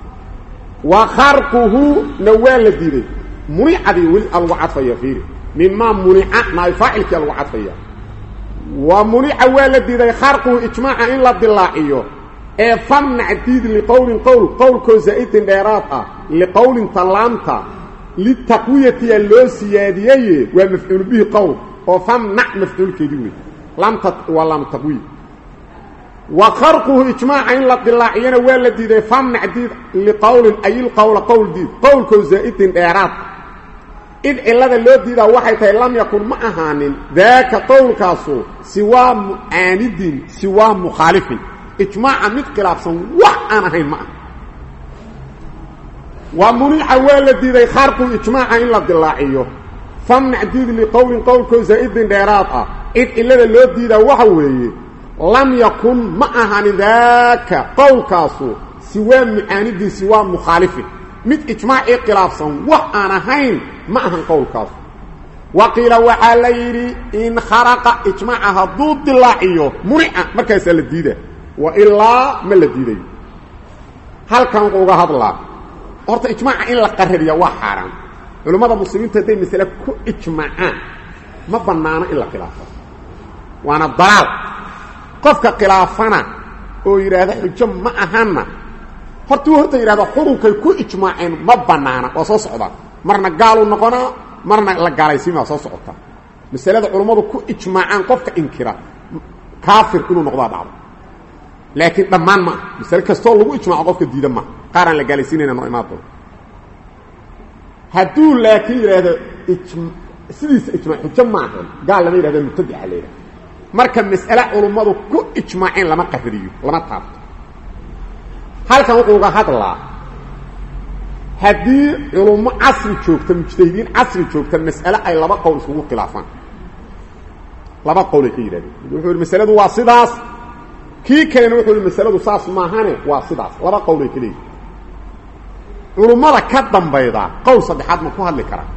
وخرقه نوال الدين منع ذي والوعد فيا فيه مما منع ما يفعل كالوعد فيا ومنع والدي ذي خرقه إجماع إلا الضلاعيه ee famna diid li qawlin qawl qawlko zaa'idin dheeraad لقول طلامتا للتقوية لو سيادية ومفعول به قول وفمنع مفعول كدوي لم تط... ولم تقوي وخرقه إجماعا للضلاعيين والذي ذي فمنع ديد لقول أي القول قول ديد قول كو زائد إعراض إذ إلا اللو ديد وحيته لم يكن معهان ذاك قول كاسو سوى معاند سوى مخالف إجماعا متقلافا وعانا هين معه ومنع والذي ذي خرقه إجماعا للضلاعيه فمنع ديد لقول قول كو زائد إعراض إذ إلا اللو ديد وحويه لم يكن معها ذاك قول كاسو سوى معاند سوى مخالف مت اجماع اقلافا وانا هين معها قول كاسو وقيل وحاليري ان خرق اجماعها ضد الله منع مركز الديده والا ما الديده هل كان قوغا هدلا horta ijmaaca in la qarriyo waa xaraan culimada muslimiinta tay misala ku ijmaacaan ma banaana in la khilaafo waana dalaal qofka khilaafana oo yiraahdo xujo ma ahana horta horta yiraahdo xurunkay ku ijmaaceen ma banaana oo soo socda marna gaalu noqona marna la gaalaysiima soo socota misalada culimadu ku ijmaacaan qofka inkira kaafir inuu noqdo dhacdo laakiin dhamaan ma misal kasto lagu ijmaaco qofka diida ma qaran la gaalaysiinayna noo imaado haduu laakiin yiraahdo ijmaac sidiisa ijmaac xujo ma ahan gaal lama yiraahdo mutadii xaleeyay marka mas'ala culimadu ku ijmaaceen lama qarriyo lama taabto halkan wuxuu uga hadlaa hadii culimo asri joogta mujtahidiin asri joogta mas'ala ay laba qowl isugu khilaafaan laba qowl ay yiraahdeen wuxuu mas'aladu waa sidaas kii kale wuxuu mas'aladu saas ma ahane waa sidaas laba qowl ay kaleeyay culimada ka dambayda qowl saddexaad ma ku hadli karaan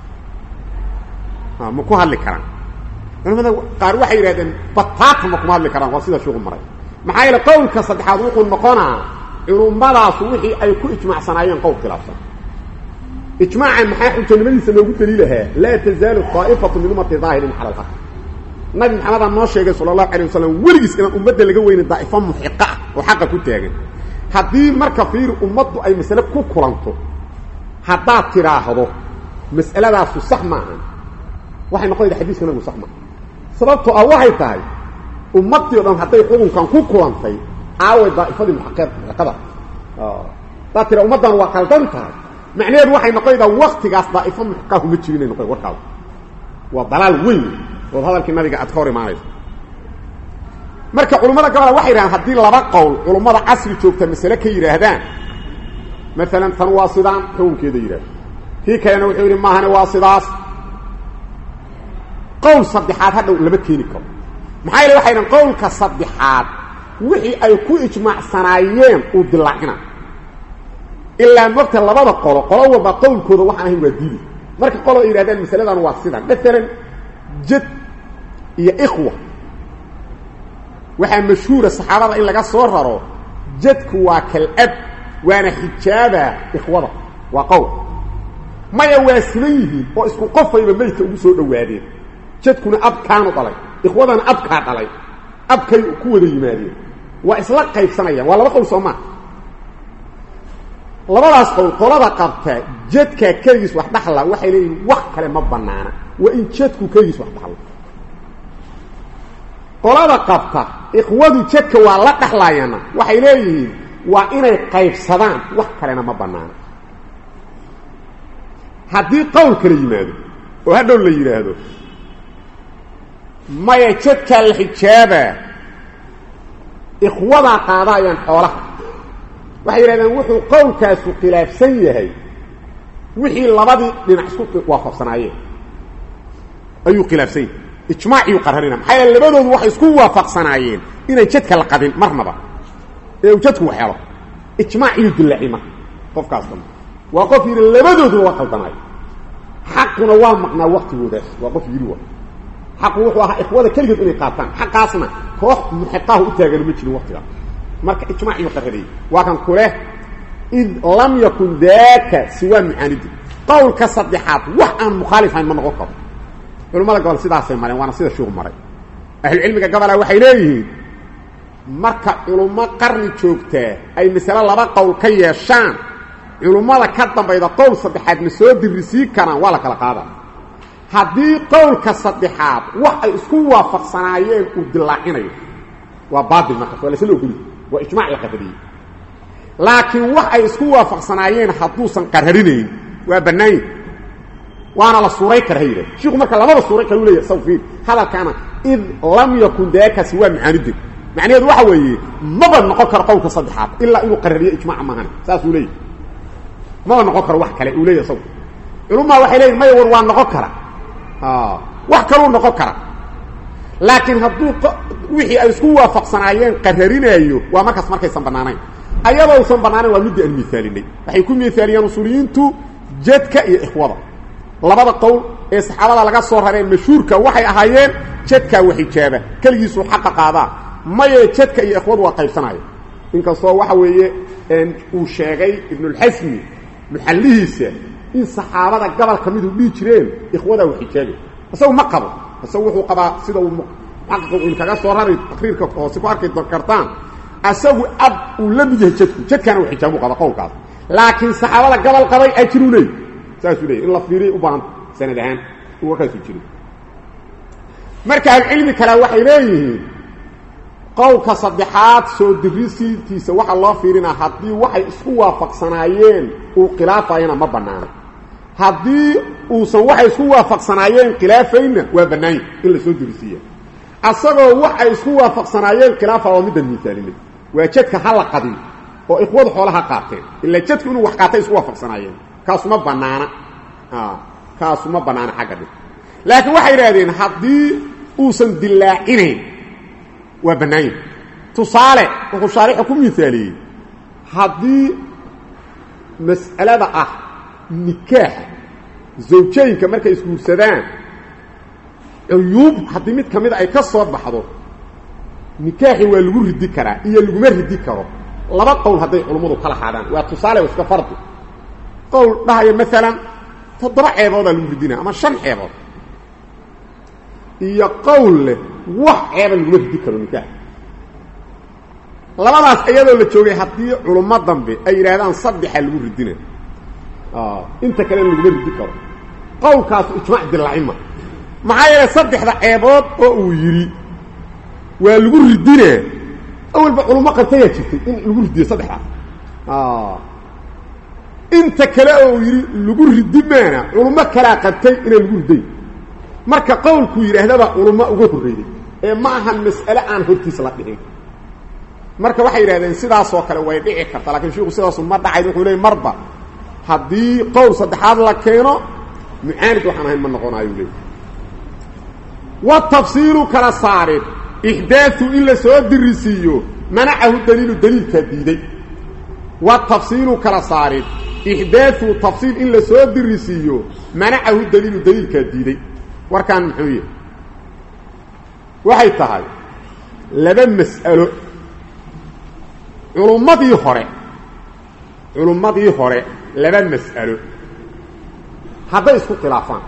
ha ma ku hadli karaan culimada qaar waxay yiraahdeen bataaq ma ku hadli karaan waa sida shugo maray maxaa yeelay qowlka saddexaad wuxuu noqonaa culimadaas wixii ay ku ijmaacsanaayeen qowl khilaafsan ijmaaca maxaa xujjanimadiisa loogu daliilaha la tazaalu qaa'ifatu min ummati zaahirin ala al-haq nabi maxamed noo sheegay sallallahu alayhi wasallam warigiis in ummadda laga weyn daa'ifo muhiqa oo xaq ku taagan hadii marka fiir ummaddu ay mas'ala ku kulanto hadaa tiraahdo mas'aladaas sax ma aha waxay noqonaysaa xadiiska nabi sax ma sababtoo ah waxay tahay ummadii dhan haday xukunkan ku kulantay aaway daa'ifadii muhaqqada ah taatira ummadan waa qaldan tahay macnaheedu waxay noqonaysaa waqtigaas daa'ifo muhaqqahu ma jirin noqon warkaas waa dalaal weyn oo hadalkii nabiga aad hore maanayso marka culimada gabadha waxay yiraahdaan hadii laba qowl culimada asri joogta mas'ala ka yiraahdaan مثلا tan waa sidaan xukunkeeda yiraahdo kii kalena wuxuu yiri maahane waa sidaas qowl saddexaad hadhow laba keeni karo maxay leeyahay waxayna qowlka saddexaad wixii ay ku ijmaacsanaayeen uu dilaacina ilaa marka labada qolo qolo walba qowlkooda waxa ahay waa diidi marka qolo yiraahdaan mas'aladan waa sidaan dadkan jid iyo ikhwa waxa mashhuura saxaabada in laga soo raro jadku waa kal ab waana xijaaba ikhwada waa qowl ma yawaasilihi oo isku qofayba meeyta ugu soo dhawaadeen jadkuna ab kaanu dhalay ikhwadana ab ka dhalay abkay ku wada yimaadeen waa isla qaybsanayaan waa laba qowl Soomaa labadaas qowl qolada qabta jadka kaligiis wax dhaxla waxay leeyihiin wax kale ma banaana waa in jadku kaligiis wax dhaxla qolada qabta ikhwadu jadka waa la dhaxlayana waxay leeyihiin waa inay qaybsadaan wax kalena ma banaana hadii qowl kale yimaado oo hadhow la yiraahdo ما يجدك الحجابة إخوضا قاضايا حولها وحي لأنه وحو قول كاسو قلاف سيهي وحي اللبادي لنحسوك وافق صناعيه أيو قلاف سيه إجماع يقررنا محايا اللبادون وحي اسكو وافق صناعيين إنا يجدك القدين مرمضة يجدك وحياله إجماع يدل عيمة قف كاستم وقف اللبادون وقف صناعي حقنا وامقنا وقت وداس وقف يلوه حق وحوها إخوة كلمة إني قاطان حق أصلا كوح محقاه أتاقل مجل وقتها مركا إجماع يقرري وكان كله إذ لم يكن ذاك سوى معاند قول كصدحات وحن مخالف عن من غقب علماء قال سيدا سيمارين وانا سيدا شوغ مرين أهل العلم قبل وحي ليه مركا علماء قرن جوجته أي مثلا لبا قول كيشان علماء كدن بيضا قول صدحات مسود الرسيك كان ولا كلا قادة هذه قول كصدحات وحي اسكو وافق صناعيين ودلاعين وبعض المكتب ولا سلو قلي وإجماع يقدري لكن وحي اسكو وافق صناعيين حدوثا قررينين وبنين وانا للصوري كرهيره شيخ مركا لما الصوري كانوا لي سوفين هذا كان إذ لم يكن ذاك سوى معاند معنى هذا waxa weeye maba noqon karo qowlka saddexaad illa inuu qarariyo ijmaac maahan saas uu leeyahay maba noqon karo wax kale uu leeyahay saw iluma waxay leeyahay may war waa noqon kara ah wax kale uu noqon kara laakiin hadduu wixii ay isku waafaqsanaayeen qararinayo waa markaas markaysan banaanayn ayadoo san banaanayn waa mid aan misaalinay waxay ku misaaliyaan usuuliyiintu jadka iyo ikhwada labada qowl ee saxaabada laga soo rareen mashhuurka waxay ahaayeen jadka waxijaaba kaligiisu xaq qaada maye jadka iyo ikhwadu waa qaybsanaayeen inkastoo waxa weeye in uu sheegay ibn al-Hasmi muxallihiisa in saxaabada gobol kamid u dhii jireen ikhwada waxijaaba asoo ma qabo asoo wuxuu qabaa sida uu xaqiiqo in kaga soo raray taqriirka oo si ku arkay kartaan asoo ab uu la mid yahay jadku jadkana waxijaabo qaba qowlkaas laakiin saxaabada gobol qabay ay jirunay ساسولي إن لفظيري أبان سندهان وكاسو جري مركا العلم كلا وحي ليه قول كصدحات سو دريسي تيسا وحا الله فيرنا حدي وحي اسكوا فقصنايين وقلافة ينا مبنانا حدي وسو وحي اسكوا فقصنايين قلافين وبناين إلا سو دريسية أصدقوا وحي اسكوا فقصنايين قلافة ومدى المثالين ويجدك حالا قديم وإخوض حولها قاتين إلا جدك إنه وحقاتين اسكوا فقصنايين كاسو ما بنانا اه كاسو ما بنانا حاجه لكن waxay raadeen hadii uusan dilaacinayn waa banayn tusaale wuxuu shariix ku miisaali hadii mas'alada ah nikah zawjeenka markay isku guursadaan ayub hadii mid kamid ay ka soo baxdo nikahi waa lagu ridi karaa iyo lagu ma ridi karo laba qowl haday culimadu kala xadaan waa tusaale iska farqi قول بهاي مثلا تضرع عيبوضة المفردين أما شن عيبوض يقول وح عيب المفرد ذكروا نكاح لما ناس أيضا اللي تشوغي حتى علماء ضنبي أي رهدان صدح المفردين آه انت كلام المفرد ذكروا قول كاسو اجماع بالعلمة معايا صدح ذا عيبوض أو يري والمفردين أول علماء قلتيا شفتي المفردين صدحها آه انت كلا او يري لغو رديمانا علماء كلا قبتay in lagu riday marka qowlku yiraahdo culumma ugu horeeyay ee ma aha mas'ala aan hortiis la dhigin marka waxay yiraahdeen sidaas oo kale way dhici kartaa laakiin sheegu sidaas ma dhacay wuxuu leeyahay marba hadii qowl saddexaad la keeno mu'aanid waxaan ahayn ma noqonayo leeyahay wa tafsiiru kala saarid ihdaathu illa soo dirisiyo manahu daliil daliilka diiday wa tafsiiru kala saarid إحداث تفصيل إلا سود الرسيو منعه الدليل دليل كديدي وكان محوية وحي تهاي لبن مسألة علمتي خرع علمتي خرع لبن مسألة هذا يسكو خلافان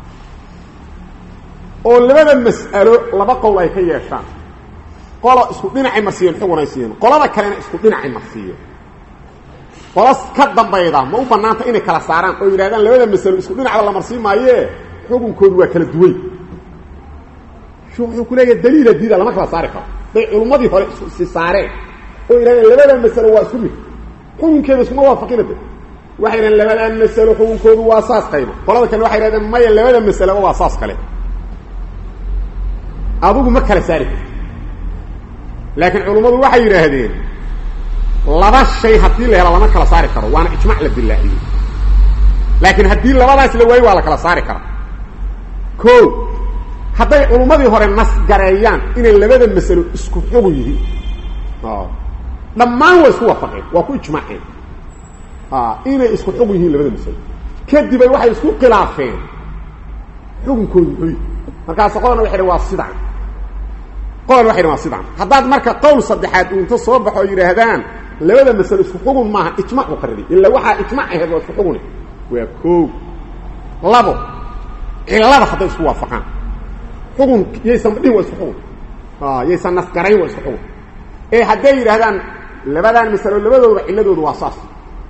ولبن مسألة لبقوا أي كيشان قال اسكو دينعي مرسيين حقونا يسيين قال هذا كلام اسكو دينعي مرسيين خلاص كدن بيضا ما وبنانته inay kala saaraan oo yiraahdaan labada mas'alo isku dhinac la marsiin maaye xukunkoodu waa kala duway shuuxu kuleeya daliil diida lama kala saari karo bay culummadii hore si saareen oo yiraahdaan labada mas'alo waa isku mid xukunkeedu isma waafaqinada waxay yiraahdaan labada mas'alo xukunkoodu waa saas qaybo qolada kale waxay yiraahdaan may labada mas'alo waa saas kale adigu ma kala saari karto laakiin culimadu waxay yiraahdeen laba shay hadii la helo lama kala saari karo waana ijmaac la dilaaciyo laakiin hadii labadaas la way waa la kala saari karo ko haday culimadii hore nas gareeyaan inay labada mas'alo isku xugu yihiin ah dhammaan way isku waafaqeen waa ku ijmaaceen ah inay isku xugu yihiin labada mas'alo kadib ay waxay isku khilaafeen xukunkoodu wuxuu markaas qodoon waxay waa sidaan qodoon waxay waa sidaan hadaad marka qowl saddexaad inta soo baxo yiraahdaan labada mas'alo isku xugun maaha ijmaac u qarri illa waxa ijmaac ahayd waa isku xugun waa koob labo ilaa haday isku waafaqaan xugun yeysan dhig waa isku xugun ah yeysan nas garay waa isku xugun ee haday yiraahdaan labadan mas'alo labadooda ciladoodu waa saas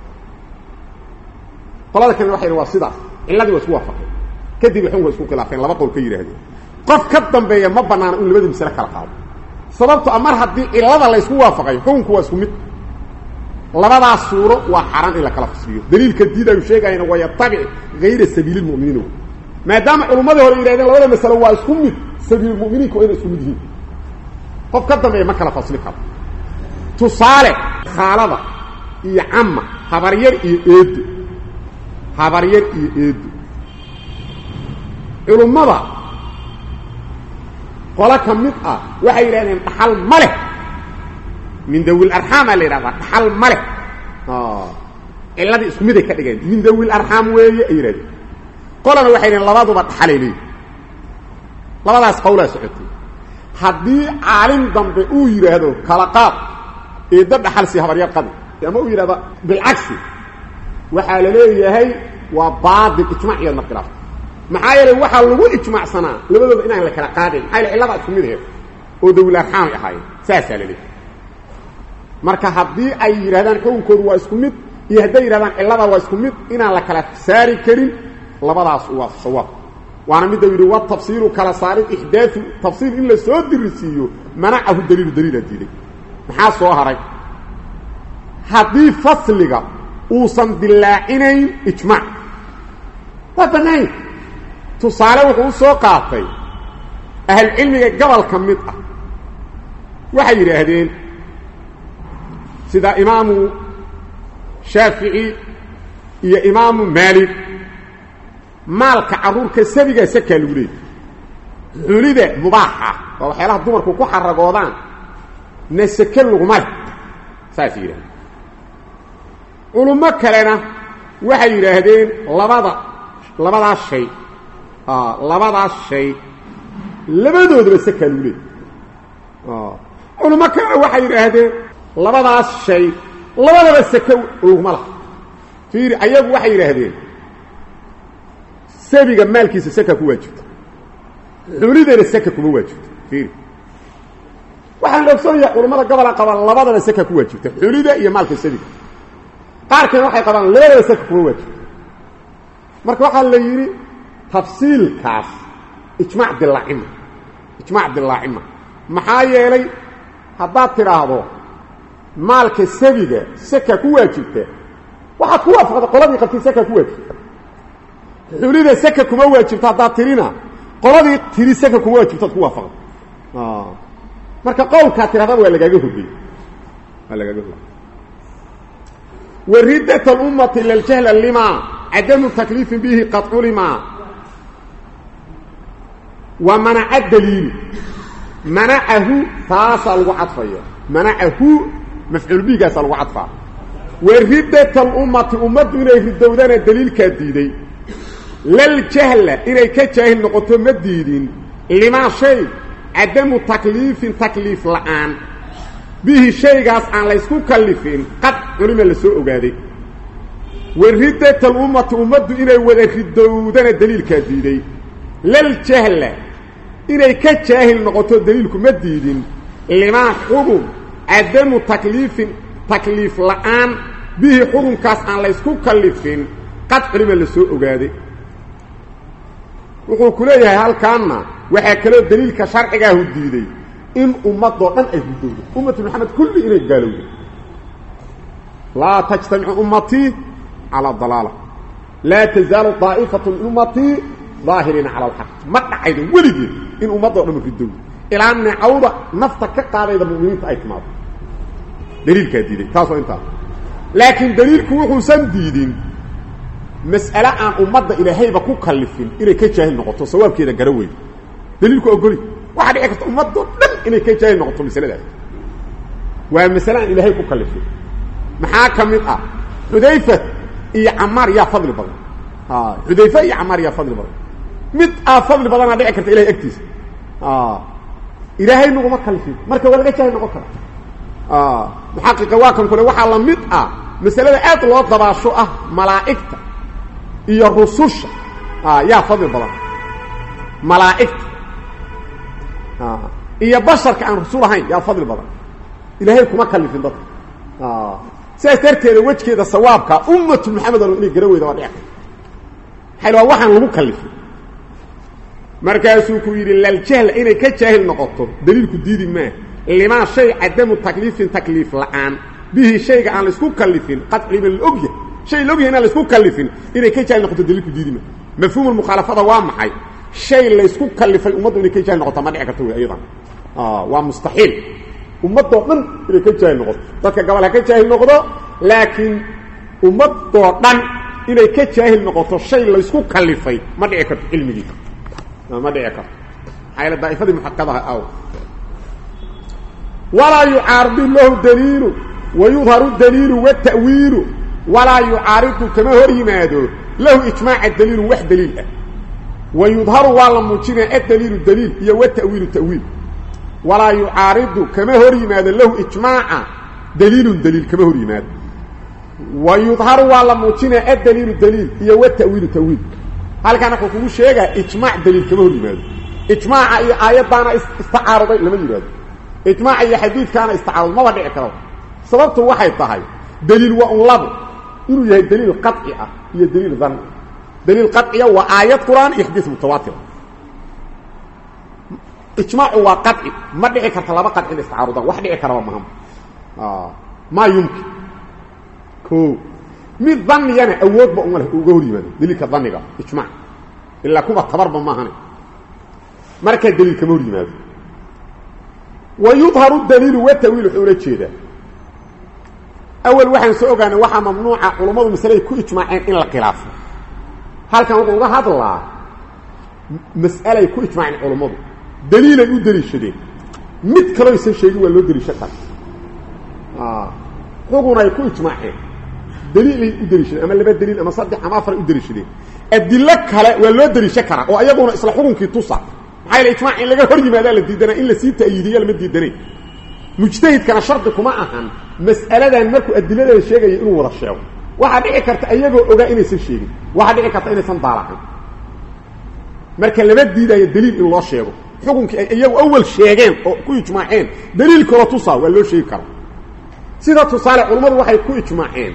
qolada kan waxay waa sidaas cilladii waa isku waafaqeen kadib xukunku isku khilaafeen laba qowl ka yiraahdeen qof ka dambeeya ma banaana in labada mas'alo kala qaado sababtu amar hadii cilada la isku waafaqay xukunku waa isku mid labadaas suuro waa xaran in la kala fasliyo daliilka diidayo sheegayna waa yatabi غير سبيل المؤمنين maadaama culimadu hore yiraahdeen labada mas'alo waa isku mid sabiil mu'miniinku inay isku mid yihiin qof ka dambeeya ma kala fasli karo tusaale xaalada iyo amma habaryar iyo eedo habaryar iyo eedo culimada qola kamid ah waxay yiraahdeen dhaxal male min dawil arham la yiraahdaa dhaxal male ah iladi isku mid ay ka dhigeen min dawil arham weeye ay yiraahdeen qolana waxay yiraahdeen labaduba dhaxaleeyay labadaas qowla socotay hadii caalim dambe uu yiraahdo kala qaad ee dad dhaxal si habaryar qad ama uu yiraahdo bil aksi waxa la leeyahay waa baad ijmaac iyo naqraaf maxaa yeelay waxa lagu ijmaacsanaa labadooda inaan la kala qaadin ay cilada isku mid ah oo dawil arham ahay saas la leeyahay marka hadii ay yiraahdaan xukunkoodu waa isku mid iyo haday yiraahdaan cilada waa isku mid inaan la kala saari karin labadaas waa sawaab waana mid yiri waa tafsiilu kala saari ihdaathu tafsiil in la soo dirisiyo manacahu daliil daliil diiday maxaa soo haray hadii fasliga uusan dilaacinayn ijmaac tabanay tusaale wuxuu soo qaatay ahl cilmiga gobol kamid ah waxay yiraahdeen sida imaamu shaafici iyo imaamu maalik maalka caruurka sabiga saka lagu leeyahay xulida mubaaha waa waxyaalaha dumarku ku xaragoodaan nasaka lagu mar saasiira ulama kalena waxay yiraahdeen labada labada shay ah labada shay labadooda saka lagu leeyahay ah ulama kale waxay yiraahdeen labadaas shay labadaba saka lagu malaha fiir ayagu waxay yiraahdeen sabiga maalkiisa saka ku waajibta xulidana saka kuma waajibta fiir waxa la soo yahay culimada gobol qaba labadaba saka ku waajibta xulida iyo maalka sabiga qaarkeen waxay qabaan labadaba saka kuma waajibta marka waxa la yiri tafsiilkaas ijmaac dilaacima ijmaac dilaacima maxaa yeelay haddaad tiraahdo maalka sabiga saka ku waajibta waxa ku waafaqda qoladii qabtay saka ku waajibta xulida saka kuma waajibta haddaad tirina qoladii tiri saka kuma waajibta ku waafaqda ah marka qowlka tirada waa lagaga hubiyay waa lagaga hubiyay waridat al-ummah ila al-jahl lima adam taklif bihi qat'u lima wa mana'a ad-dalil mana'ahu fasal wa atfaya mana'ahu maf'ul bihi gasal wa atfa waridat al-ummah ummatu inay ridowdana dalilka diiday lal jahla inay ka jaahil noqoto ma diidin lima shay عدم تكليف تكليف لآن به شيء قاس عن لا يسكو كلفين قد علم اللي سوء قادي والردة الأمة أمد إني وذكردودان الدليل كديدي للجهل إني كجاهل نقطة دليلكم مديدين لما حكم عدم تكليف تكليف لآن به حكم قاس عن لا يسكو كلفين قد علم اللي سوء قادي وقل كلية هل كان waxa kale daliilka sharciga ah u diiday in ummadoo dhan ay hudoodo ummatu maxamed kulli inay gaalowdo la tajtami'u ummati ala dalala la tazalu ta'ifatu ummati zahirin ala al-haq ma dhacaydo waligi in ummadoo dhan hudoodo ilaa nacawda nafta ka qaadayda mu'miniinta ay timaado daliilkaa diiday taasoo intaa laakiin daliilku wuxuusan diidin mas'ale aan ummadda ilaahayba ku kallifin inay ka jaahil noqoto sawaabkeeda gara weyn daliilku ogoli waxaa dhici karta ummaddo dhan inay ka jaahil noqoto masaladaas waa masale aan ilaahay ku kallifin maxaa ka mid ah xudayfa iyo camaar yaa fadli badan ha xudayfa iyo camaar yaa fadli badan mid aa fadli badanaa dhici karta ilahay agtiisa ilaahay naguma kallifin marka waa laga jaahil noqon kara muxaqiqa waa kan kule waxaa la mid ah masalada aad loo dabaasho ah malaa'igta iyo rususha yaa fadli badan malaa'igta iyo basharka aan rusul ahayn yaa fadli badan ilaahay kuma kallifin dadka sidaas darteeda wejgeeda sawaabka ummatu maxamed oo inay garaweyda waa dhici karta waa waxaan lagu kallifin markaasuu ku yidhi laljahla inay ka jaahil noqoto daliilku diidi maa limaa shay cadamu takliifin takliif la'aan bihi shayga aan laisku kallifin qadciba laogyahay shay laogyahay inaan laisku kallifin inay ka jaahil noqoto daliilku diidi maa mafhuumu lmukhaalafada waa maxay shay laysku kallifay ummaddu inay ka jaahil noqota ma dhici karto wey ayadan waa mustaxiil ummadoo dhan inay ka jaahil noqoto dadka gobol ha ka jaahil noqdo laakiin ummadoo dhan inay ka jaahil noqoto shay laysku kallifay ma dhici karto cilmigiisa ma dhici karto maxaa yeele daa'ifadii muxaqadaha aw walaa yucaaridu lahu daliilu wayudharu daliilu wata'wiilu walaa yucaaridu kama hor yimaado lahu ijmaaca daliilu wax daliil ah wayudharu waa la muujinaya adaliilu daliil iyo wata'wiilu ta'wiil walaa yucaaridu kama hor yimaado lahu ijmaaca daliilun daliil kama hor yimaado wayudharu waa la muujinaya adaliilu daliil iyo wata'wiilu ta'wiil halkaan wuxuu kugu sheegaa ijmaac daliil kama hor yimaado ijmaaca iyo aayaddaana istacaaruday lama yidhaahdo ijmaaca iyo xadiidkaana istacaaruday maba dhici karo sababtu waxay tahay daliil waa un labo inuu yahay daliil qaطci ah iyo daliil dhanni daliil qaطciya waa aayad qur'aan iyo xadiis mutawaatir ijmaacu waa qaطci ma dhici karta laba qaطci in istacaarudan wax dhici karaba maham ma yumkin ko mid dhaniyana awoodba uma leh uga hor yimaado daliilka dhaniga ijmaac ilaa kuba tabarba maahane marka daliil kama hor yimaado wayudharu daliilu wata'wiil wuxuu la jeedaa awal waxaan soo ogaanay waxaa mamnuuca culummadu masalada ku ijmaaceen in la khilaafo halkan wuxuu uga hadlaa mas'alay ku ijmaaceen culummadu daliilay u daliishadeen mid kaloo aysan sheegin waa loo daliisha karaa xugunay ku ijmaaceen daliilay u daliishadeen ama laba daliil ama saddex ama afar u daliishadeen adilo kale waa loo daliisha karaa oo ayaguna isla xukunkii tusa maxaa yeele ijmaac in laga hor yimaadaa la diidanaa in la sii ta'yiidiyo lama diidanayn mujtahidkana shardi kuma ahan mas'aladan markuu adiladeeda sheegayo inuu wada sheego waxaa dhici karta iyagoo ogaa inaysan sheegin waxaa dhici karta inaysan daalacan marka lama diidayo daliil in loo sheego xukunkii ay iyagu awal sheegeen oo ku ijmaaceen daliil kalo tusaa waa loo sheegi karaa sida tusaale culummadu waxay ku ijmaaceen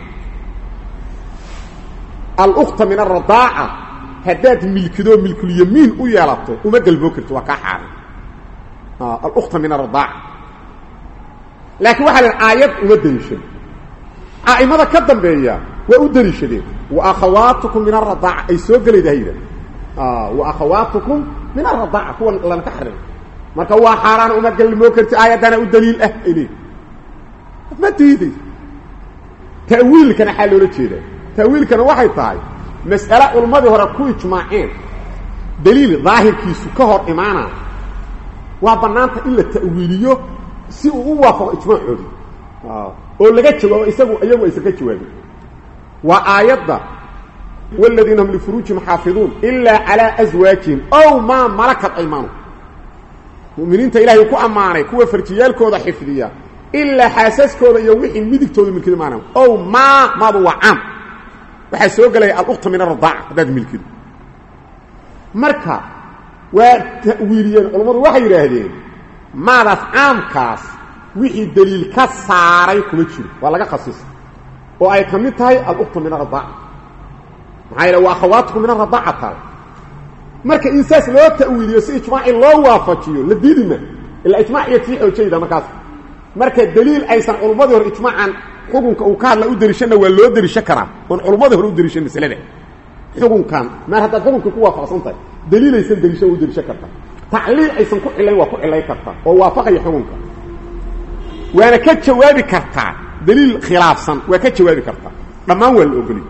al-ukhta min ar-radaa'a haddaad milkido milkulyamiin u yeelato uma galboo karto waa kaa xaaran al-ukhta min ar-radaa'a laakiin waxaa la aayad uma daliishan aa'imada ka dambeeya waa u daliishadeen wa akhawaatukum min ar-radaa'a ay soo galeedahayda wa akhawaatukum min ar-radaa'a kuwa lana ka xarin marka waa xaaraan uma galmoo karto aayadana u daliil ah ilay ma diiday ta'wiilkana xal loola jeedaa ta'wiilkana waxay tahay mas'ala culummadii hore ku ijmaaceen daliil daahirkiisu ka hor imaana waa bannaanta in la ta'wiiliyo si uu u waafaqo ijmaacoodii oo laga jawaabo isagu iyagu aysan ka jawaabin waa aayadda waladiina hum lifuruujihim xaafiduun ilaa calaa aswaajihim ow maa malakat aymaanuhum mu'miniinta ilaahay ku ammaanay kuwa farjiyaalkooda xifdiya ilaa xaasaskooda iyo wixii midigtooda milkida maana ow maa maadu waa caam waxaa soo gelaya al-ukhta min ar-radaa'a haddaad milkido marka waa ta'wiiliyeen culammadu waxay yidhaahdeen maadaas caamkaas wixii daliil ka saaray kuma jiro waa laga khasisay oo ay ka mid tahay al-ukhta min ar-radaa'a maxaa yeele waa akhawaatukum min ar-radaa'a tahay marka in saas loo ta'wiiliyo si ijmaaci loo waafajiyo la diidi ma ilaa ijmaac iyo tii xoojayda markaas marka daliil aysan culummadii hore ijmaacan xukunka uu ka hadla u dariishana waa loo dariisho karaa oon culummadii hore u dariishan masalada xukunkan maar haddaad xukunka ku waafaqsan tahay daliil aysan dariishan u dariisho karta tacliil aysan ku cilayn waa ku cilay kartaa oo waafaqaya xukunka waana ka jawaabi kartaa daliil khilaafsan waa ka jawaabi kartaa dhammaan waa la ogoliyay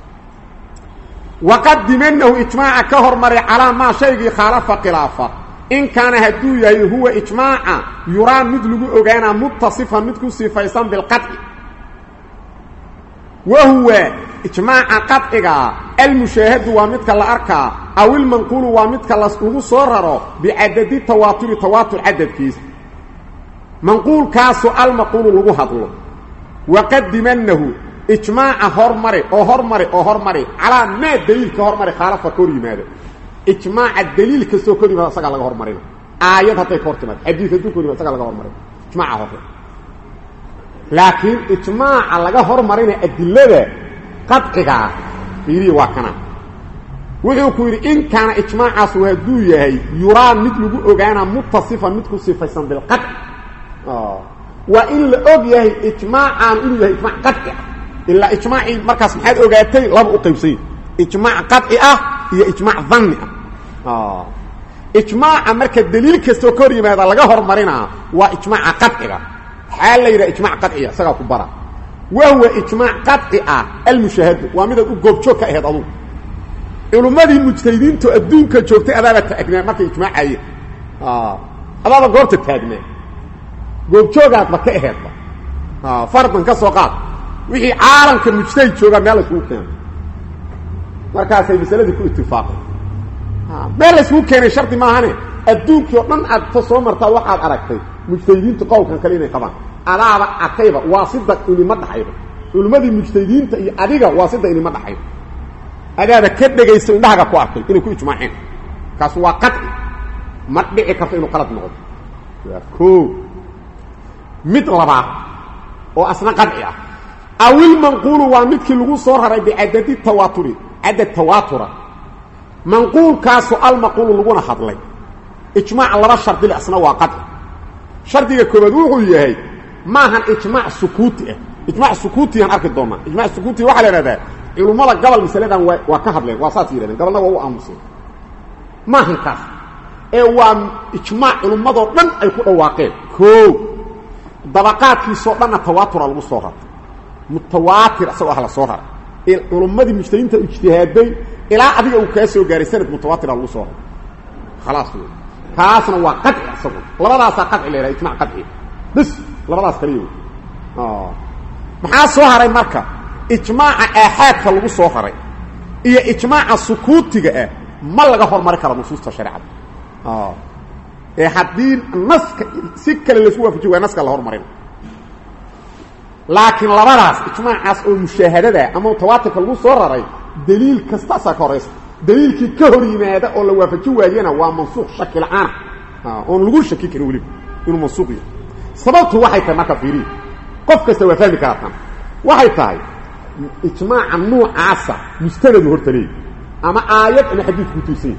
waqadimanahu ijmaaca ka hormaray calaa maa shaygii khaalafa khilaafa in kaana hadduu yahay huwa ijmaaca yuraa mid lagu ogaanaa muttasifan mid ku sifaysan bilqadci wa huwa ijmaaca qadciga almushaahadu waa midka la arkaa aw ilmanquulu waa midka lagu soo raro bicadadi tawaaturi tawaatur cadadkiisa manquulkaasu almaquulu lagu hadlo waqadimanahu ijmaaca hormari oo hormari oo hormari calaa maa daliilka hormari khaalafa kor yimaado ijmaaca daliil kastoo kor yimaado isagaa laga hormarina aayad hadday ka hor timaado xadiid hadduu kor yimaado isagaa laga hormarina ijmaaca hore laakiin ijmaaca laga hormarina adilada qadcigaa fiiriya waa kana wuxuu ku yidhi in kaana ijmaacaas hadduu yahay yuraa mid lagu ogaanaa muttasifan mid ku sifaysan bilqadci waa in la og yahay ijmaacaan inuu yahay ijmaac qadci ah ilaa ijmaacii markaas maxaad ogaatay laba u qaybsany ijmaac qadci ah iyo ijmaac dhanni ah ijmaaca marka daliil kastoo ka hor yimaada laga hormarinaa waa ijmaaca qadciga xaal la yidhaha ijmaac qadciya isagaa ku bara wa huwa ijmaac qadci ah almushaahadu waa midaad u goobjoog ka ahayd adugu culummadii mujtahidiintu adduunka joogtay adaaba taagnaa markay ijmaacayeen adaaba goorta taagnaa goobjoogaadba ka aheedba fardan ka soo qaad wixii caalamka mujtahid joogaa meel layskugu keenay markaasay masaladii ku itifaaqeen meel layskugu keenay shardi maahane adduunkii oo dhan aad ta soo martaa waxaad aragtay mujtahidiintu qowlkan kale inay qabaan adaaba arkayba waasida inima dhaxayba culimmadii mujtahidiinta iyo adiga waasida inima dhaxayba adaaba ka dhegaysto indhahaga ku arkay inay ku ijmaaceen kaas waa qadci ma dhici karto inuu qalad noqdo waa koo mid labaad oo asna qadci ah awil manquulu waa midkii lagu soo raray bicadadi tawaaturi cadad tawaatura manquulkaasu almaquulu laguna hadlay ijmaac laba shardi le asna waa qadci shardiga koobaad wuxuu yahay maahan ijmaac sukuuti ah ijmaac sukuutiyaan arki doonaa ijmaac sukuuti waxaa la ihahdaa culummada gobol masaladan waa waa ka hadleen waa saas yidhahdeen gobolna waa u aamuseen maahan kaas ee waa ijmaac culummadoo dhan ay ku dhawaaqeen koo dabaqaadkiisoo dhanna tawaatura lagu soo raray mutawaatir isagoo ah la soo raray ee culummadii mujtahidiinta ijtihaaday ilaa adiga uu kaa soo gaaray sanad mutawaatira lagu soo raray khalaas wey kaasna waa qadci isagu labadaasaa qadci la yidhaha ijmac qadci bis labadaas kaliya wey maxaa soo haray marka ijmaaca aaxaadka lagu soo raray iyo ijmaaca sukuutiga ah ma laga hormari karo nusuusta shareecada ee haddii naska si kale laisku waafajiyo waa naska la hormarina laakiin labadaas ijmaacaas oo mushaahadada ama mutawaatirka lagu soo raray daliil kastaasaa ka horaysa daliilkii ka hor yimaada oo la waafaji waayena waa mansuuq shaki la-aana oon lagu shaki karin weliba inuu mansuuq yahay sababtu waxay tahay marka fiiriya qof kasta waa fahmi karaa tan waxay tahay ijmaaca nuucaasa mustanadu horta leey ama aayad ama xadiid ku tuusay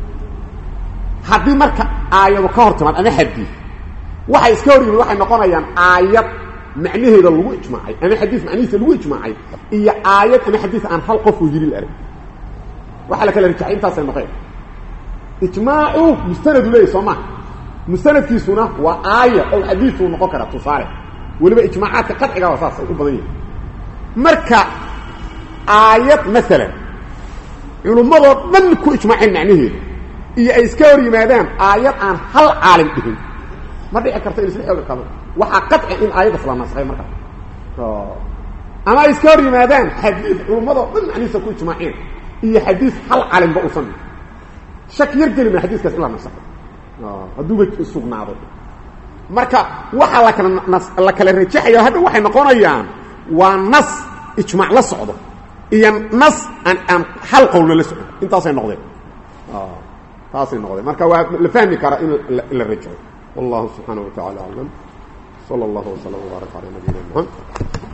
haddii marka aayado ka hor timaad ama xadiid waxay iska hor yimid waxay noqonayaan aayad macnaheeda lagu ijmaacay ama xadiid macnihiisa lagu ijmaacay iyo aayad ama xadiid aan hal qof u yiri arag waxa la kala rijaxay intaas ay noqon ijmaacu mustanadu leey soo ma mustanadkiisuna waa aayad oo xadiid uu noqon kara tusaale waliba ijmaacaadka qadciga waa saas u badan yahay marka aayad mesela culummadoo dhan ku ijmaaceen macnaheeda iyo ay iska hor yimaadaan aayad aan hal caalim dhihin ma dhici karto in isla xooga qabo waxaa qadci in aayadda la nasxay marka ama ay iska hor yimaadaan xadiid culummadoo dhan macnihiisa ku ijmaaceen iyo xadiid hal caalimba uusan shak yar geli ma xadiiskaas in la nasxay hadduuba sugnaado marka waxaa la kala la kala rajaxayo hadda waxay noqonayaan waa nas ijmaac la socdo iyo nas aan aan hal qowlna la socdo intaasay noqdeen taasay noqdeen marka waa la fahmi karaa in la rajaxo wallahu subhanahu wa ta'ala a'lam sallallahu wa sallam wa baraka ala nabiyyina muhammad